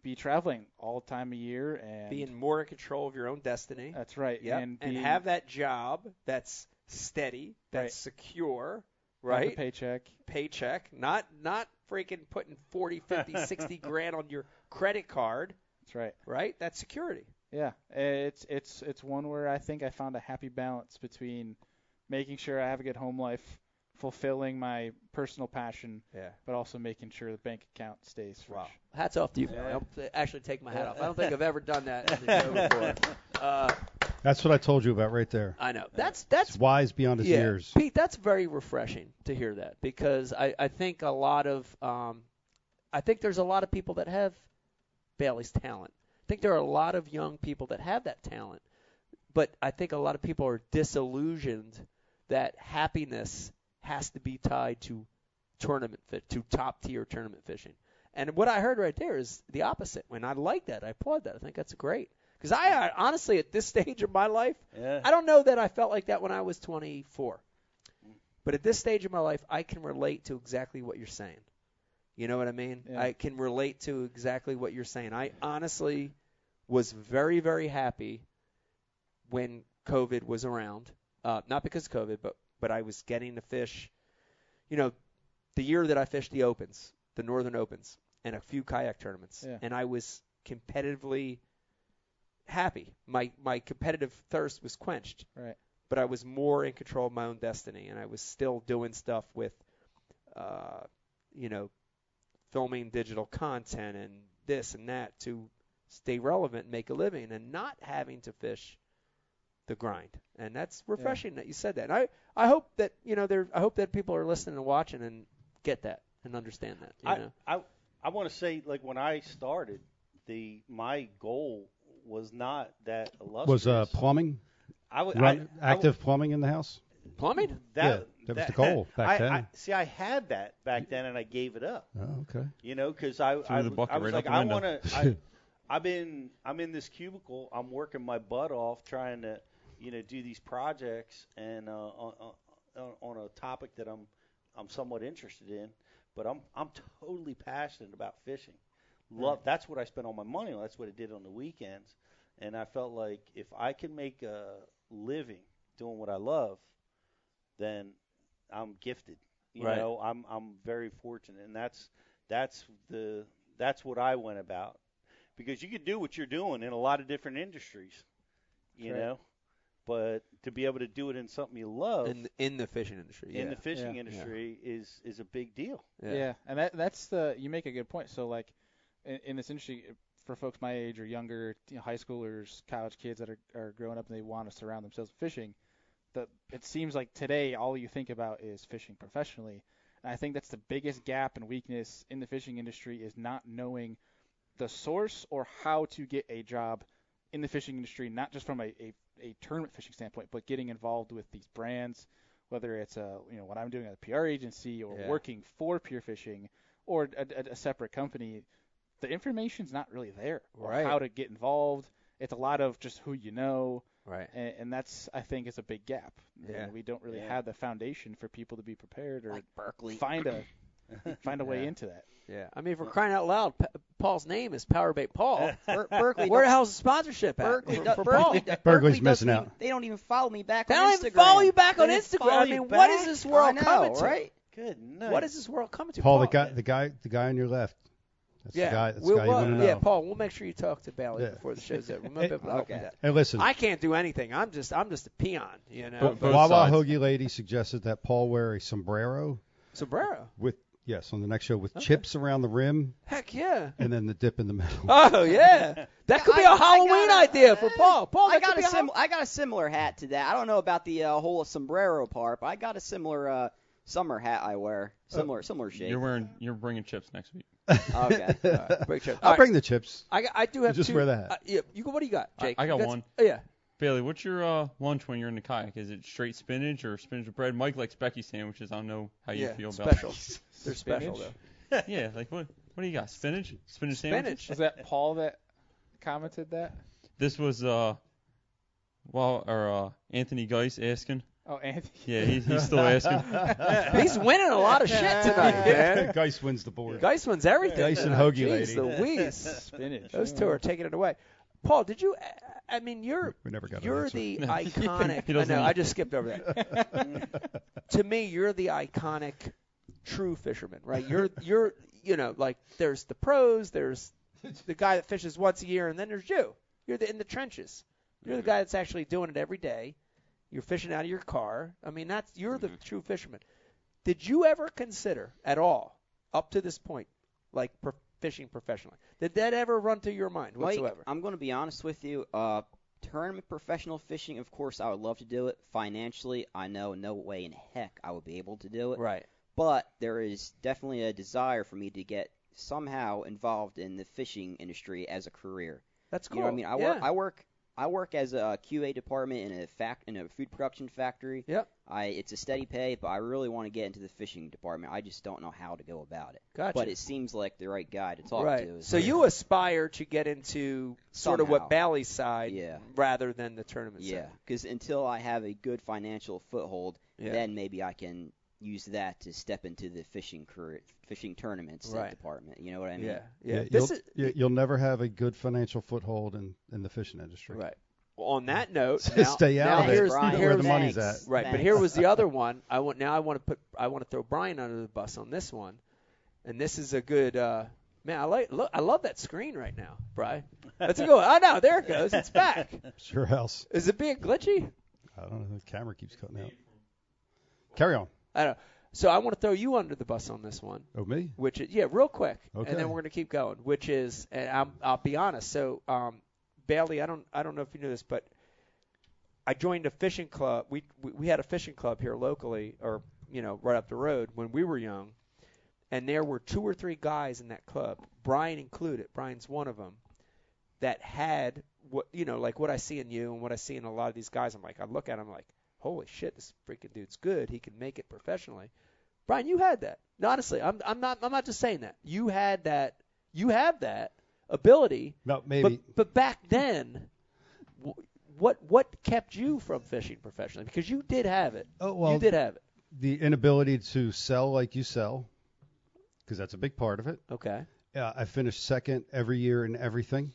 be traveling all time of year and Being more in control of your own destiny. that's right. Yep. And, And being, have that job that's steady, that's Right. secure, have right? a paycheck. Paycheck, not not freaking putting forty, fifty, sixty grand on your credit card, That's right. right? That's security. Yeah, it's it's it's one where I think I found a happy balance between making sure I have a good home life, fulfilling my personal passion, Yeah. but also making sure the bank account stays fresh. Wow. Hats off to you. Yeah. I'll actually take my hat off. I don't think I've ever done that in the show before. Uh, That's what I told you about right there. I know. That's that's It's wise beyond his yeah, years. Pete, that's very refreshing to hear that because I, I think a lot of um, I think there's a lot of people that have Bailey's talent. I think there are a lot of young people that have that talent, but I think a lot of people are disillusioned that happiness has to be tied to tournament fit to top tier tournament fishing. And what I heard right there is the opposite. When I like that, I applaud that. I think that's great. Because I, I honestly, at this stage of my life, Yeah. I don't know that I felt like that when I was twenty-four. But at this stage of my life, I can relate to exactly what you're saying. You know what I mean? Yeah. I can relate to exactly what you're saying. I honestly was very, very happy when COVID was around. Uh, not because of COVID, but, but I was getting to fish. You know, the year that I fished the Opens, the Northern Opens, and a few kayak tournaments. Yeah. And I was competitively happy. My my competitive thirst was quenched. Right. But I was more in control of my own destiny, and I was still doing stuff with, uh, you know, filming digital content and this and that to stay relevant and make a living, and not having to fish the grind. And that's refreshing that you said that. And I I hope that you know there. I hope that people are listening and watching and get that and understand that. You I, know? I I want to say, like, when I started, the my goal was not that illustrious. Was uh, plumbing, I, would- run, I, I, active plumbing in the house? Plumbing. that, Yeah, that was the goal back I, then. I, see, I had that back then, and I gave it up. Oh, okay. You know, because I Threw I, the bucket I was right like, out the I window. want to. I I've been I'm in this cubicle. I'm working my butt off trying to, you know, do these projects and uh, on, on on a topic that I'm I'm somewhat interested in. But I'm I'm totally passionate about fishing. Love that's what I spent all my money on. That's what I did on the weekends. And I felt like if I can make a living doing what I love, then I'm gifted. You Right. know, I'm I'm very fortunate, and that's that's the that's what I went about. Because you could do what you're doing in a lot of different industries, you Right. know, but to be able to do it in something you love In in the fishing industry. in yeah. the fishing Yeah. industry is is a big deal. Yeah. and that that's the you make a good point. So like in, in this industry, for folks my age or younger, you know, high schoolers, college kids that are, are growing up and they want to surround themselves with fishing, the it seems like today all you think about is fishing professionally. And I think that's the biggest gap and weakness in the fishing industry is not knowing the source or how to get a job in the fishing industry, not just from a, a, a tournament fishing standpoint, but getting involved with these brands, whether it's a, you know, what I'm doing at a P R agency or Yeah. working for Pure Fishing or a, a, a separate company. The information's not really there, or Right. how to get involved. It's a lot of just who you know, Right. and, and that's, I think, is a big gap. Yeah. And we don't really Yeah. have the foundation for people to be prepared or Like Berkeley. find a find a way Yeah. into that. Yeah. I mean, if we're crying out loud, P- Paul's name is Powerbait Paul. Ber- Berkeley. Where the hell's the sponsorship at Berkeley, for, do- for Berkeley, Paul? do- Berkeley's Berkeley missing doesn't out. even- they don't even follow me back They on don't Instagram. even follow you back on They didn't Instagram. follow I you mean, what back? is this world I know, coming to? right? Good night. What is this world coming to? Paul, the guy, the guy, the guy on your left. That's yeah, the guy. That's we'll, the guy you we'll- want to know. yeah, Paul. We'll make sure you talk to Bailey Yeah. before the show's over. We'll be able to help you Okay. with that. Hey, listen. I can't do anything. I'm just I'm just a peon, you know. But- both Wawa sides. Hoagie Lady suggested that Paul wear a sombrero Sombrero. with yes on the next show with chips around the rim Heck yeah. and then the dip in the middle. Oh yeah. That could be I- a I Halloween got a- idea for Paul. Paul, I that got could a be a sim- Hall- I got a similar hat to that. I don't know about the uh, whole sombrero part, but I got a similar uh, summer hat I wear. Similar similar shape. You're wearing, you're bringing chips next week. Okay. All right, break check. All I'll right. bring the chips. I, got- I do have just two, wear the hat. Uh, yeah, you go. What do you got, I- Jake? I got That's- one. Oh, yeah. Bailey, what's your uh, lunch when you're in the kayak? Is it straight spinach or spinach with bread? Mike likes Becky sandwiches. I don't know how you yeah. feel about Special. They're special Spinach? though. Yeah, like what? What do you got? Spinach? Spinach sandwiches? Spinach. Was that Paul that commented that? This was uh, Well, or uh, Anthony Geis asking. Oh, Anthony. Yeah, he, he's still asking. He's winning a lot of shit tonight, man. Geis wins the board. Geis wins everything. Geis and tonight. Hoagie Jeez Lady. Louise. Spinach. Those two are taking it away. Paul, did you? I mean, you're We never got an you're answer. the No. iconic. He I doesn't know. eat. I just skipped over that. To me, you're the iconic true fisherman, right? You're you're you know like there's the pros, there's the guy that fishes once a year, and then there's you. You're the, in the trenches. You're the guy that's actually doing it every day. You're fishing out of your car. I mean, that's you're the true fisherman. Did you ever consider at all, up to this point, like pro- fishing professionally? Did that ever run through your mind Mike, whatsoever? I'm going to be honest with you. Uh, tournament professional fishing, of course, I would love to do it. Financially, I know no way in heck I would be able to do it. Right. But there is definitely a desire for me to get somehow involved in the fishing industry as a career. That's cool. You know what I mean? I yeah. work. I work. I work as a Q A department in a fact in a food production factory. Yep. I it's a steady pay, but I really want to get into the fishing department. I just don't know how to go about it. Gotcha. But it seems like the right guy to talk right. to. So you aspire to get into sort of what Somehow. Bally's side Yeah. rather than the tournament Yeah, side. because until I have a good financial foothold, Yeah. then maybe I can use that to step into the fishing career, fishing tournaments Right. department. You know what I mean? Yeah. Yeah. Yeah, This you'll, is you- you'll never have a good financial foothold in, in the fishing industry. right. Well, on that note, So now, stay out now of it, here's, Brian. where the here's money's Thanks. at. right. But Thanks. here was the other one. I want now. I want to put. I want to throw Brian under the bus on this one, and this is a good. Uh, man, I like. Look, I love that screen right now, Brian. Let's go. Oh no, there it goes. It's back. Sure else. Is it being glitchy? I don't know. The camera keeps cutting out. Carry on. I don't know. So I want to throw you under the bus on this one. Oh, me? Which is yeah, real quick, Okay. and then we're going to keep going. Which is, and I'm, I'll be honest. So um, Bailey, I don't, I don't know if you knew this, but I joined a fishing club. We, we we had a fishing club here locally, or you know, right up the road when we were young, and there were two or three guys in that club, Brian included. Brian's one of them, that had what you know, like what I see in you and what I see in a lot of these guys. I'm like, I look at him like, holy shit, this freaking dude's good. He can make it professionally. Brian, you had that. No, honestly, I'm I'm not I'm not just saying that. You had that. You have that ability. No, maybe. But but back then, wh- what what kept you from fishing professionally? Because you did have it. Oh, well, you did have it. the inability to sell like you sell, because that's a big part of it. Okay. Yeah, I finished second every year in everything.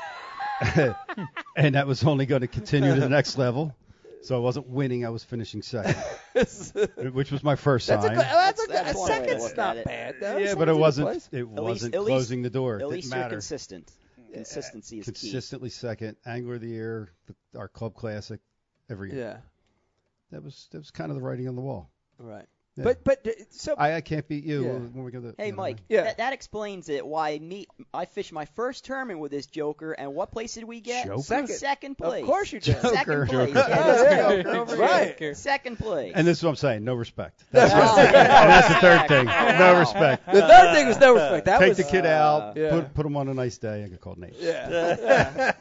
And that was only going to continue to the next level. So I wasn't winning, I was finishing second, that's which was my first a sign. good. That's a good. That's A one way to second's look not at it. bad though. Yeah, Second's but a it good wasn't. place. It At least- wasn't at least- closing the door. At It least didn't you're matter. consistent. Consistency is key. Consistently second, angler of the year, the, our club classic, every year. Yeah. That was that was kind of the writing on the wall. Right. Yeah. But but d- so I, I can't beat you Yeah. when we go to. Hey, you know, Mike, Yeah. that, that explains it. Why me? I fished my first tournament with this Joker, and what place did we get? Joker? Second. Second place. of course you did. Joker. Second place. Joker. Yeah, this Yeah, Joker over right. here. Second place. And this is what I'm saying. No respect. That's, Oh, right. And that's the third thing. No wow. respect. The third thing was no respect. That Take was the kid uh, out. yeah. Put put him on a nice day. I get called names. yeah.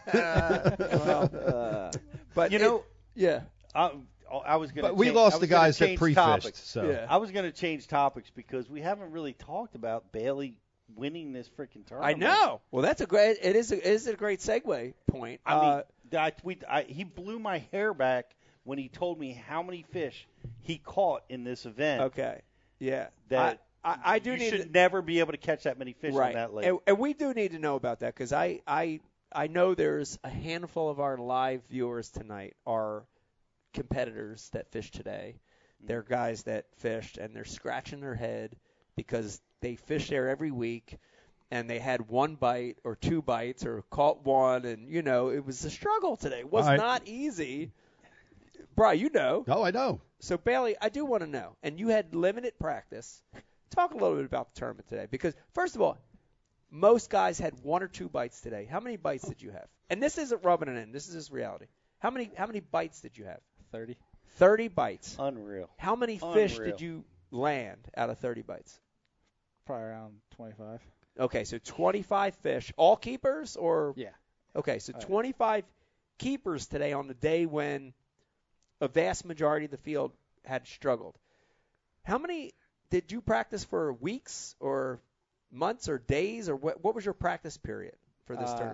well, uh, But You it- know, yeah. I, I was going to. But we lost the guys that pre-fished. Topics. So Yeah. I was going to change topics because we haven't really talked about Bailey winning this freaking I tournament. know. Well, that's a great. It is. A, it is a great segue point. I mean, Uh, I, we, I, he blew my hair back when he told me how many fish he caught in this event. okay. Yeah. That I, I, I do you need should to, never be able to catch that many fish right. on that lake. And, and we do need to know about that because I, I, I know there's a handful of our live viewers tonight are competitors that fish today. They're guys that fished and they're scratching their head because they fish there every week and they had one bite or two bites or caught one and you know it was a struggle today. It was I- not easy. Brian, you know. Oh, I know. So Bailey, I do want to know, and you had limited practice. Talk a little bit about the tournament today because first of all, most guys had one or two bites today. How many bites did you have? And this isn't rubbing it in. This is just reality. How many how many bites did you have? thirty. thirty bites. Unreal. How many fish Unreal. did you land out of thirty bites? Probably around twenty-five. Okay, so twenty-five fish. All keepers or Yeah. Okay, so Oh, yeah. twenty-five keepers today on the day when a vast majority of the field had struggled. How many did you practice for weeks or months or days or what what was your practice period for this Uh, tournament?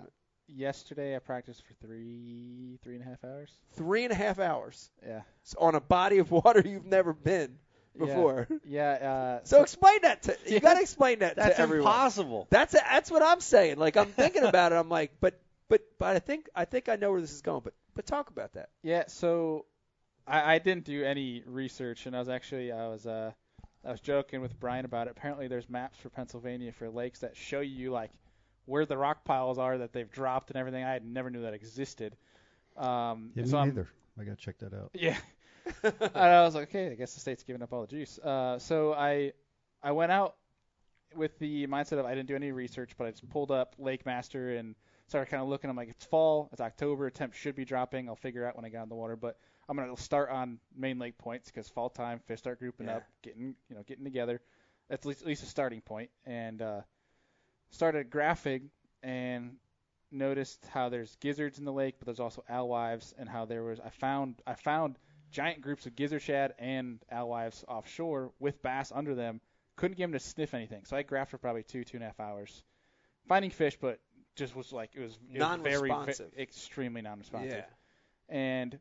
yesterday I practiced for three, three and a half hours. Three and a half hours Yeah. so on a body of water you've never been before. Yeah. yeah uh, So explain that to you. Yeah. Got to explain that That's to everyone. impossible. That's that's what I'm saying. Like I'm thinking about it. I'm like, but but but I think I think I know where this is going. But but talk about that. Yeah. So I, I didn't do any research, and I was actually I was uh I was joking with Brian about it. Apparently, there's maps for Pennsylvania for lakes that show you like where the rock piles are that they've dropped and everything. I never knew that existed. Um, Yeah, so me I'm- neither. I gotta check that out. Yeah. And I was like, okay, I guess the state's giving up all the juice. Uh, so I I went out with the mindset of I didn't do any research, but I just pulled up Lake Master and started kind of looking. I'm like, it's fall, it's October, temps should be dropping. I'll figure out when I get on the water, but I'm gonna start on main lake points because fall time, fish start grouping Yeah. up, getting you know getting together. That's at least, at least a starting point. And uh, started graphing and noticed how there's gizzards in the lake, but there's also alewives, and how there was I found I found giant groups of gizzard shad and alewives offshore with bass under them. Couldn't get them to sniff anything, so I graphed for probably two two and a half hours, finding fish, but just was like it was, it was very Non-responsive. ve- extremely non-responsive. Yeah. And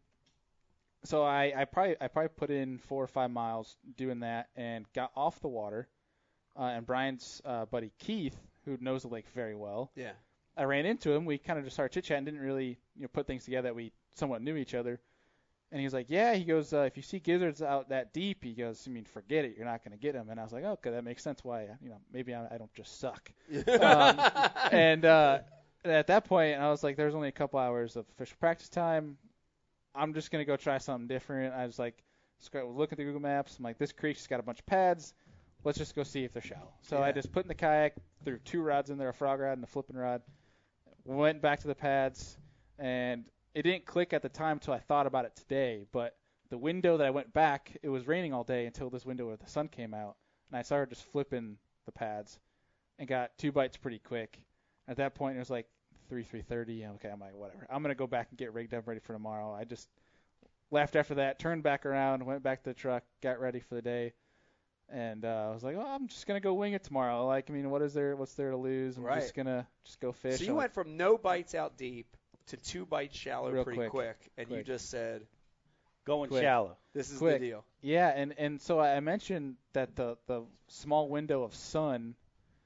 so I, I probably I probably put in four or five miles doing that and got off the water. Uh, and Brian's uh, buddy Keith, who knows the lake very well, Yeah. I ran into him. We kind of just started chit chatting, didn't really you know put things together that we somewhat knew each other. And he was like, "Yeah," he goes, uh, "if you see gizzards out that deep," he goes, "I mean, forget it. You're not going to get them." And I was like, "Okay, that makes sense. Why? You know, maybe I, I don't just suck." um, and uh, at that point, I was like, "There's only a couple hours of official practice time. I'm just gonna go try something different." I was like, look at the Google Maps. I'm like, "This creek's got a bunch of pads. Let's just go see if they're shallow." So I Yeah. just put in the kayak, threw two rods in there, a frog rod and a flipping rod. Went back to the pads, and it didn't click at the time until I thought about it today. But the window that I went back, it was raining all day until this window where the sun came out, and I started just flipping the pads, and got two bites pretty quick. At that point, it was like three, three thirty. Okay, I'm like, whatever. I'm gonna go back and get rigged up, ready for tomorrow. I just left after that, turned back around, went back to the truck, got ready for the day, and uh, I was like, oh, I'm just gonna go wing it tomorrow. Like, I mean, what is there? What's there to lose? I'm Right. just gonna just go fish. So you I'm went from no bites out deep to two bites shallow Real pretty quick. and you Quick. just said, Going Quick. shallow. "This is Quick. the deal." Yeah, and, and so I mentioned that the, the small window of sun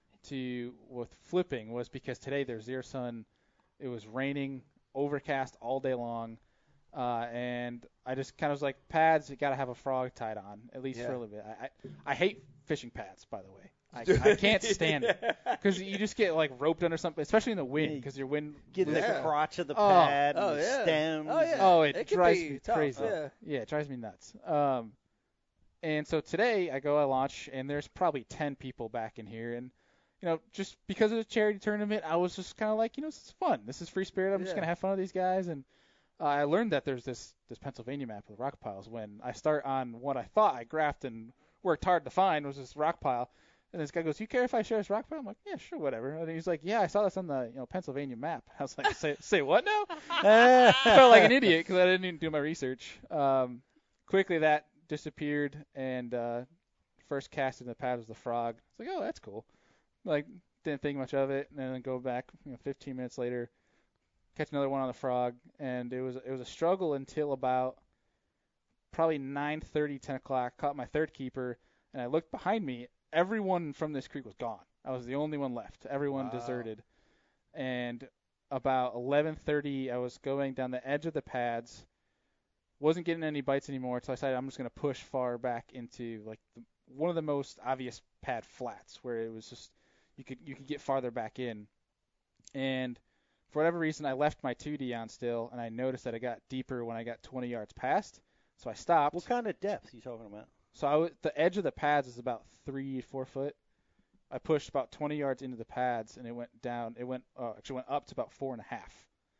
to with flipping was because today there's zero sun. It was raining, overcast all day long, uh, and I just kind of was like, pads, you got to have a frog tied on, at least Yeah. for a little bit. I, I I hate fishing pads, by the way. I, I can't stand it because you just get like roped under something, especially in the wind, Yeah, because your wind. Get Yeah. the crotch of the Oh. pad Oh, and the yeah. stems. Oh, yeah. Oh, it, It can drives be me tough, crazy. yeah. Yeah, it drives me nuts. Um, and so today I go, I launch, and there's probably ten people back in here, and you know, just because of the charity tournament, I was just kind of like, you know, this is fun. This is free spirit. I'm just Yeah. gonna have fun with these guys, and uh, I learned that there's this this Pennsylvania map with rock piles. When I start on what I thought I graphed and worked hard to find was this rock pile. And this guy goes, "You care if I share this rock pile?" I'm like, "Yeah, sure, whatever." And he's like, "Yeah, I saw this on the you know Pennsylvania map." I was like, "Say say what now?" I felt like an idiot because I didn't even do my research. Um, quickly that disappeared, and uh, first cast in the pad was the frog. It's like, "Oh, that's cool." Like, didn't think much of it, and then go back. You know, fifteen minutes later, catch another one on the frog, and it was it was a struggle until about probably nine thirty, ten o'clock. Caught my third keeper, and I looked behind me. Everyone from this creek was gone. I was the only one left. Everyone Wow. deserted. And about eleven thirty, I was going down the edge of the pads. Wasn't getting any bites anymore, so I decided I'm just going to push far back into like the, one of the most obvious pad flats, where it was just you could you could get farther back in. And for whatever reason, I left my two D on still, and I noticed that it got deeper when I got twenty yards past. So I stopped. What kind of depth are you talking about? So I w- the edge of the pads is about three, four foot. I pushed about twenty yards into the pads, and it went down. It went uh, actually went up to about four and a half.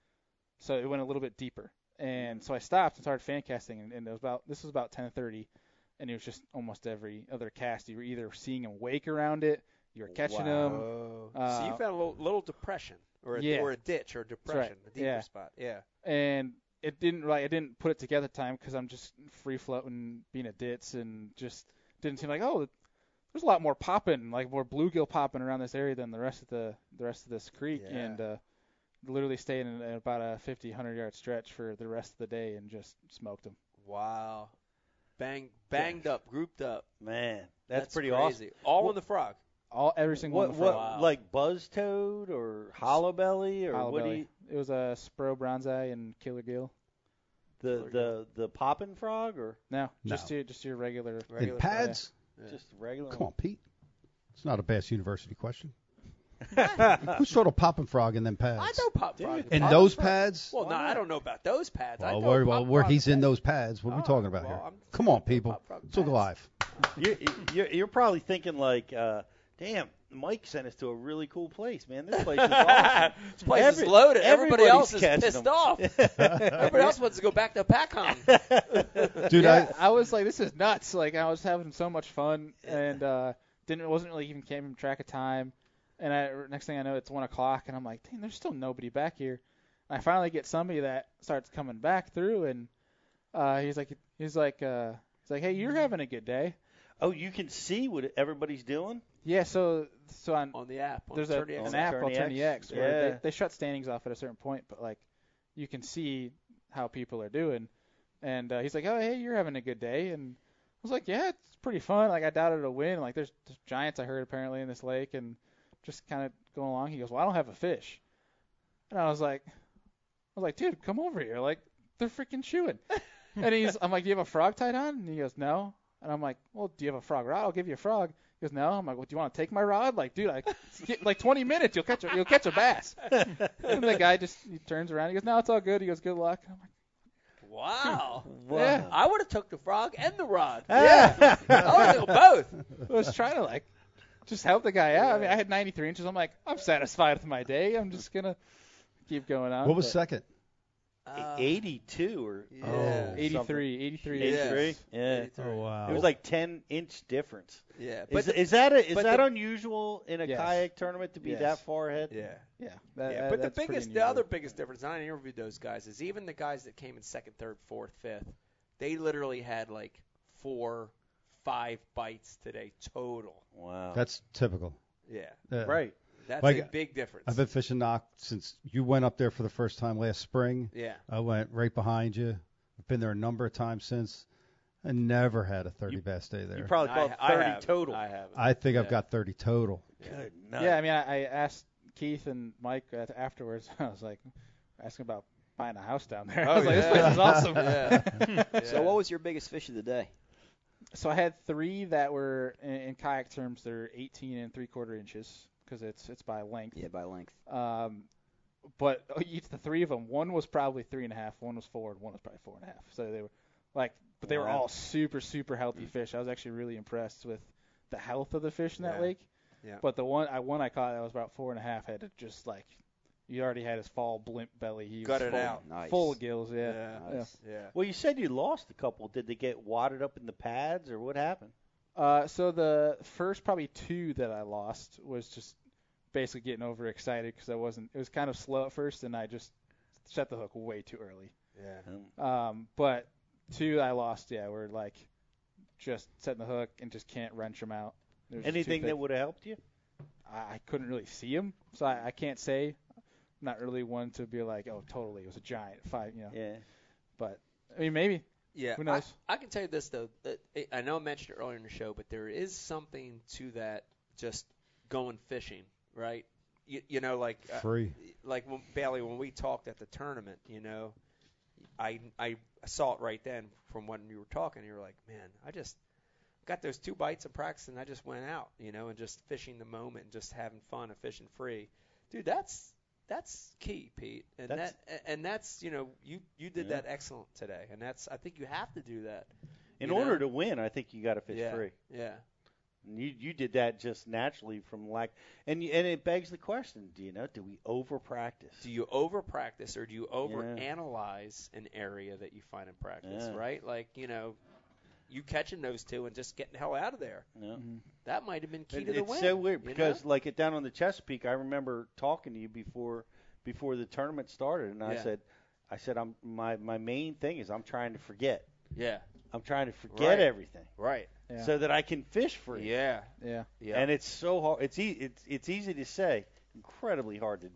So it went a little bit deeper, and so I stopped and started fan casting, and, and it was about this was about ten thirty, and it was just almost every other cast. You were either seeing them wake around it, you were catching them. Oh. Uh, so you found a little, little depression, or a, yeah. or a ditch, or a depression, right. a deeper Yeah. spot. Yeah. And it didn't like I didn't put it together at the time because I'm just free floating, being a ditz, and just didn't seem like oh, there's a lot more popping, like more bluegill popping around this area than the rest of the the rest of this creek. Yeah. And uh, literally stayed in about a fifty, one hundred yard stretch for the rest of the day and just smoked them. Wow. Bang, banged up, grouped up. Man, that's, That's pretty crazy. awesome. All What- in the frog. All every single What one. what Wow. like buzz toad or hollow belly or Hollow what do belly. you It was a Spro Bronzai and Killer Gill. the the the poppin' frog or No, No. just your just your regular. In Regular pads? Yeah. just regular? Come on, Pete. It's not a Bass University question. Who sort of popping frog in them pads? I know pop frog. In Pop those frog. pads? Well, no, Why I not? don't know about those pads. I Well, know where, pop well, where frog he's in pads. those pads. What are we Oh, talking about well, here? I'm Come on, saying people. pop frog Let's look pads. live. you're, you're you're probably thinking like, uh, damn, Mike sent us to a really cool place, man. This place is awesome. This place Every- is loaded. Everybody everybody's else is catching pissed them. off. Everybody else wants to go back to pack home. Dude, Yeah, I was like, this is nuts. Like I was having so much fun and uh, didn't wasn't really even keeping track of time. And I, next thing I know, it's one o'clock, and I'm like, dang, there's still nobody back here. And I finally get somebody that starts coming back through, and uh, he's like, he's like, uh, he's like, hey, you're having a good day. Oh, you can see what everybody's doing? Yeah, so so on On the app. On there's a, Attorney an X. app, Attorney Attorney X. X, where Yeah. they, they shut standings off at a certain point, but like you can see how people are doing. And uh, he's like, oh, hey, you're having a good day. And I was like, yeah, it's pretty fun. Like I doubted a win. Like there's, there's giants I heard apparently in this lake, and just kind of going along. He goes, well, I don't have a fish. And I was like, I was like, dude, come over here. Like they're freaking chewing. And he's, I'm like, do you have a frog tied on? And he goes, no. And I'm like, well, do you have a frog rod? I'll give you a frog. He goes, no. I'm like, well, do you want to take my rod? Like, dude, I get like twenty minutes, you'll catch a, you'll catch a bass. And the guy just he turns around. He goes, no, it's all good. He goes, good luck. And I'm like, Wow. yeah. I would have took the frog and the rod. Yeah. I would have both. I was trying to like just help the guy out. I mean, I had ninety-three inches. I'm like, I'm satisfied with my day. I'm just gonna keep going on. What was but second? Uh, eighty-two or Yeah. Oh. eighty-three, eighty-three. eighty-three? Yes. Yeah. eighty-three. Oh, wow. It was like ten inch difference. Yeah. Is, But is that a, is but that the- unusual in a Yes. kayak tournament to be Yes. that far ahead? yeah. Yeah, that, Yeah, that- but the that's pretty biggest, the unusual. other biggest difference, and I interviewed those guys, is even the guys that came in second, third, fourth, fifth, they literally had like four, five bites today total. Wow. That's typical. Yeah, Yeah. right. that's Like, a big difference. I've been fishing knock since you went up there for the first time last spring. yeah, I went right behind you. I've been there a number of times since. I never had a thirty You- bass day there. You probably I, caught I thirty have total. I have. I think I've Yeah. got thirty total. Good night. Yeah, I mean, I, I asked Keith and Mike uh, afterwards. I was like, asking about buying a house down there. I Oh, was like, yeah. this place is awesome. Yeah. So what was your biggest fish of the day? So I had three that were in, in kayak terms. They're eighteen and three quarter inches because it's it's by length. Yeah, by length. Um, but each the three of them, one was probably three and a half, one was four, and one was probably four and a half. So they were like, but they were Wow. all super super healthy fish. I was actually really impressed with the health of the fish in that Yeah. lake. Yeah. But the one I one I caught that was about four and a half had to just like, he already had his fall blimp belly. He Gut was it full, out. Nice. full of gills. Yeah. Yeah. Yeah. Nice. Yeah. Well, you said you lost a couple. Did they get wadded up in the pads, or what happened? Uh, so the first probably two that I lost was just basically getting overexcited because I wasn't. It was kind of slow at first, and I just set the hook way too early. Yeah. Um, Um, but two I lost, yeah, were like just setting the hook and just can't wrench them out. They were just too anything that thick. would have helped you? I, I couldn't really see them, so I, I can't say. I'm not really one to be like, oh, totally, it was a giant five, you know. Yeah. But I mean, maybe. Yeah, Who knows? I, I can tell you this though. That I know I mentioned it earlier in the show, but there is something to that. Just going fishing, right? You, you know, like uh, Free. like when, Bailey, when we talked at the tournament, you know, I I saw it right then from when you were talking. You were like, man, I just got those two bites of practice, and I just went out, you know, and just fishing the moment, and just having fun and fishing free, dude. That's that's key, Pete, and That's- that and that's you know you you did Yeah. that excellent today, and that's I think you have to do that. In You order know? to win, I think you got to fish yeah, free. yeah. And you you did that just naturally from lack, and you, and it begs the question: do you know? Do we over practice? Do you over practice or do you over Yeah. analyze an area that you find in practice, Yeah. right? Like, you know, you catching those two and just getting the hell out of there. No. That might have been key It- to the it's win. so weird you because know? like it down on the Chesapeake, I remember talking to you before before the tournament started, and I Yeah. said, I said I'm my my main thing is I'm trying to forget. yeah, I'm trying to forget Right. everything right. Yeah. so that I can fish free. Yeah, yeah. yeah. And it's so hard. It's e- it's it's easy to say, incredibly hard to do.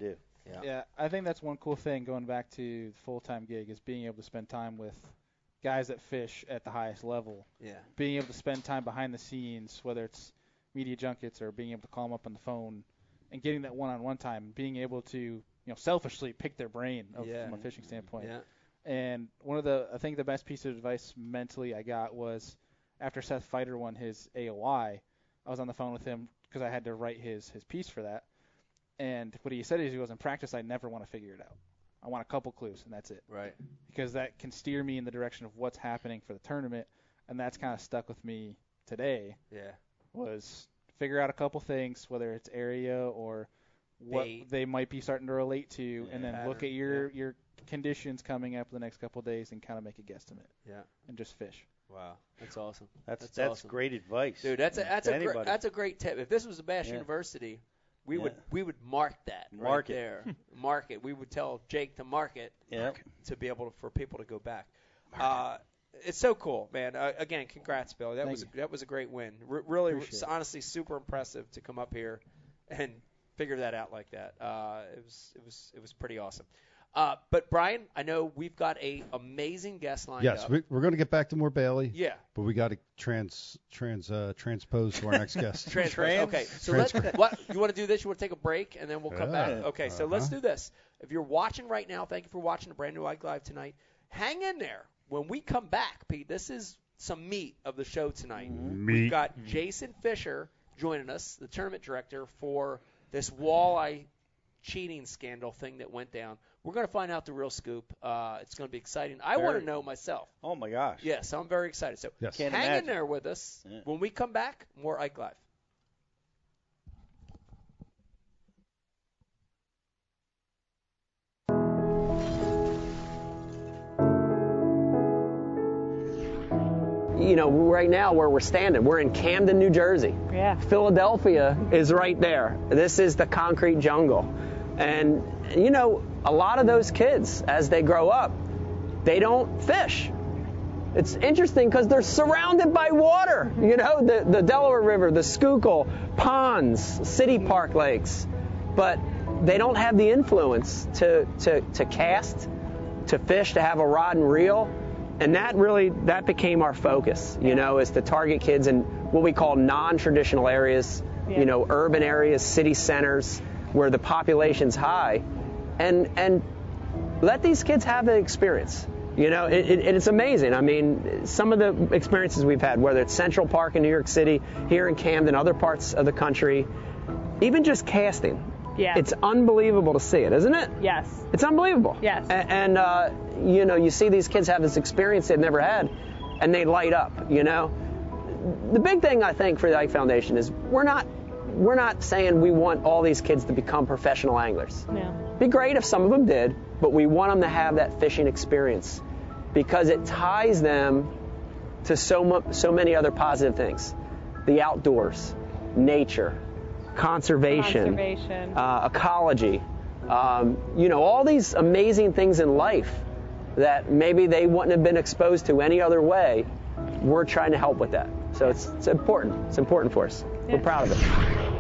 Yeah. Yeah, I think that's one cool thing going back to the full-time gig is being able to spend time with guys that fish at the highest level. Yeah. Being able to spend time behind the scenes, whether it's media junkets or being able to call them up on the phone and getting that one-on-one time, being able to, you know, selfishly pick their brain of, Yeah. from a fishing standpoint. Yeah. And one of the, I think the best piece of advice mentally I got was after Seth Feider won his A O I, I was on the phone with him because I had to write his, his piece for that. And what he said is he goes, in practice, I never want to figure it out. I want a couple clues, and that's it. Right. Because that can steer me in the direction of what's happening for the tournament, and that's kind of stuck with me today. Yeah. Was figure out a couple things, whether it's area or what Bait. they might be starting to relate to, Yeah. and then Pattern, look at your, yeah. your conditions coming up the next couple of days and kind of make a guesstimate. Yeah. And just fish. Wow. That's awesome. That's That's that's, awesome. great advice, Dude, that's a that's to a gr- anybody. that's a great tip. If this was a Bass Yeah. University, we Yeah. would we would mark that Mark right it. there. Mark it. We would tell Jake to mark it yeah. to be able to, for people to go back. Uh, it's so cool, man. Uh, again, congrats, Bill. That Thank was you. that was a great win. R- really, Appreciate it. honestly, super impressive to come up here and figure that out like that. Uh, it was it was it was pretty awesome. Uh, but Brian, I know we've got a amazing guest lined Yes, up. we, we're going to get back to more Bailey. Yeah. But we got to trans trans uh, transpose to our next guest. Transfer. Trans- Okay, so let's. Transfer. What you want to do this? You want to take a break and then we'll come Yeah. back. Okay, so Uh-huh. let's do this. If you're watching right now, thank you for watching a brand new Ike Live tonight. Hang in there. When we come back, Pete, this is some meat of the show tonight. Meat. We've got Jason Fisher joining us, the tournament director for this walleye cheating scandal thing that went down. We're going to find out the real scoop. Uh, it's going to be exciting. I want Very. to know myself. Oh my gosh. Yes, I'm very excited. So Yes. Can't hang in imagine. there with us. Yeah. When we come back, more Ike Live. You know, right now where we're standing, we're in Camden, New Jersey. Yeah. Philadelphia is right there. This is the concrete jungle. And, you know, a lot of those kids, as they grow up, they don't fish. It's interesting because they're surrounded by water. You know, the, the Delaware River, the Schuylkill, ponds, city park lakes. But they don't have the influence to, to, to cast, to fish, to have a rod and reel. And that really, that became our focus, you know, is to target kids in what we call non-traditional areas, Yeah. you know, urban areas, city centers, where the population's high, and and let these kids have the experience. You know, it, it, it's amazing. I mean, some of the experiences we've had, whether it's Central Park in New York City, here in Camden, other parts of the country, even just casting. Yeah. It's unbelievable to see it, isn't it? Yes. It's unbelievable. Yes. A- And, uh, you know, you see these kids have this experience they've never had, and they light up, you know. The big thing, I think, for the Ike Foundation is we're not we're not saying we want all these kids to become professional anglers. No. Be great if some of them did, but we want them to have that fishing experience because it ties them to so, mu- so many other positive things. The outdoors, nature, conservation, Conservation. uh, ecology, um, you know, all these amazing things in life that maybe they wouldn't have been exposed to any other way. We're trying to help with that. So it's, it's important. It's important for us. We're Yeah. proud of it.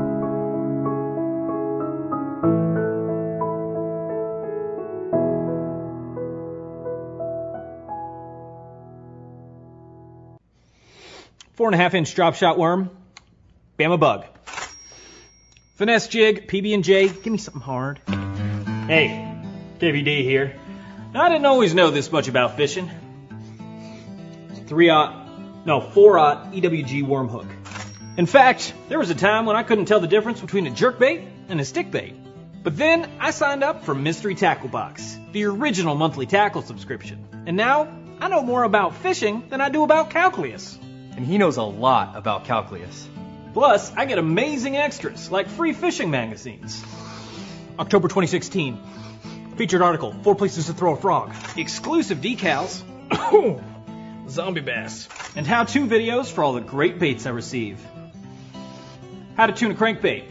Four and a half inch drop shot worm, Bama bug. Finesse jig, P B and J, give me something hard. Hey, K V D here. I didn't always know this much about fishing. Three aught, no, four aught E W G worm hook. In fact, there was a time when I couldn't tell the difference between a jerkbait and a stickbait. But then I signed up for Mystery Tackle Box, the original monthly tackle subscription. And now I know more about fishing than I do about calculus. And he knows a lot about calculus. Plus, I get amazing extras like free fishing magazines. October twenty sixteen. Featured article, Four Places to Throw a Frog. Exclusive decals. Zombie bass. And how-to videos for all the great baits I receive. How to tune a crankbait.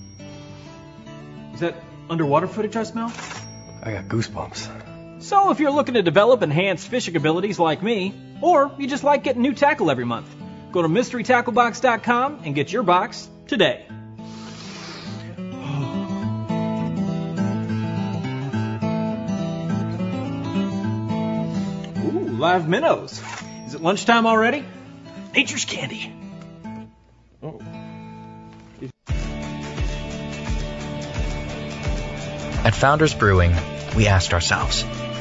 Is that underwater footage I smell? I got goosebumps. So if you're looking to develop enhanced fishing abilities like me, or you just like getting new tackle every month, go to mystery tackle box dot com and get your box today. live minnows. Is it lunchtime already? Nature's candy. Oh. At Founders Brewing, we asked ourselves,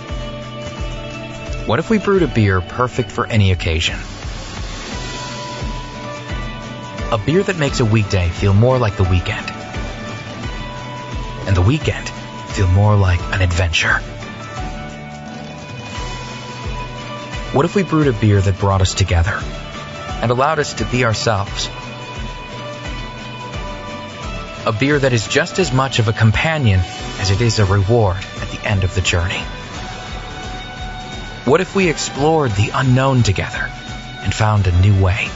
what if we brewed a beer perfect for any occasion? A beer that makes a weekday feel more like the weekend, and the weekend feel more like an adventure. What if we brewed a beer that brought us together and allowed us to be ourselves? A beer that is just as much of a companion as it is a reward at the end of the journey. What if we explored the unknown together and found a new way?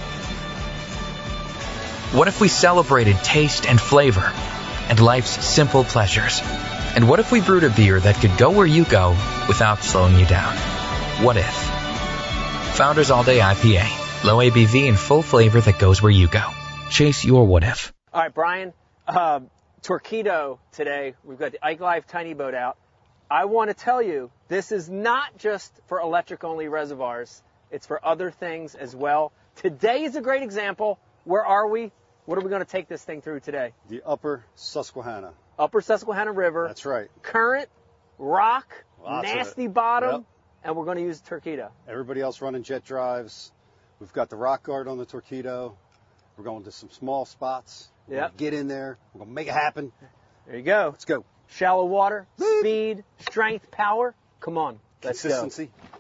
What if we celebrated taste and flavor and life's simple pleasures? And what if we brewed a beer that could go where you go without slowing you down? What if? Founders All Day I P A. Low A B V and full flavor that goes where you go. Chase your what if. All right, Brian, uh, Torqeedo today. We've got the Ike Live Tiny Boat out. I want to tell you, this is not just for electric-only reservoirs. It's for other things as well. Today is a great example. Where are we? What are we going to take this thing through today? The Upper Susquehanna. Upper Susquehanna River. That's right. Current, rock, Lots of nasty it. bottom, Yep. and we're going to use Torqeedo. Everybody else running jet drives. We've got the rock guard on the Torqeedo. We're going to some small spots. We're Yep. going to get in there. We're going to make it happen. There you go. Let's go. Shallow water, speed, strength, power. Come on. Let's go. Consistency.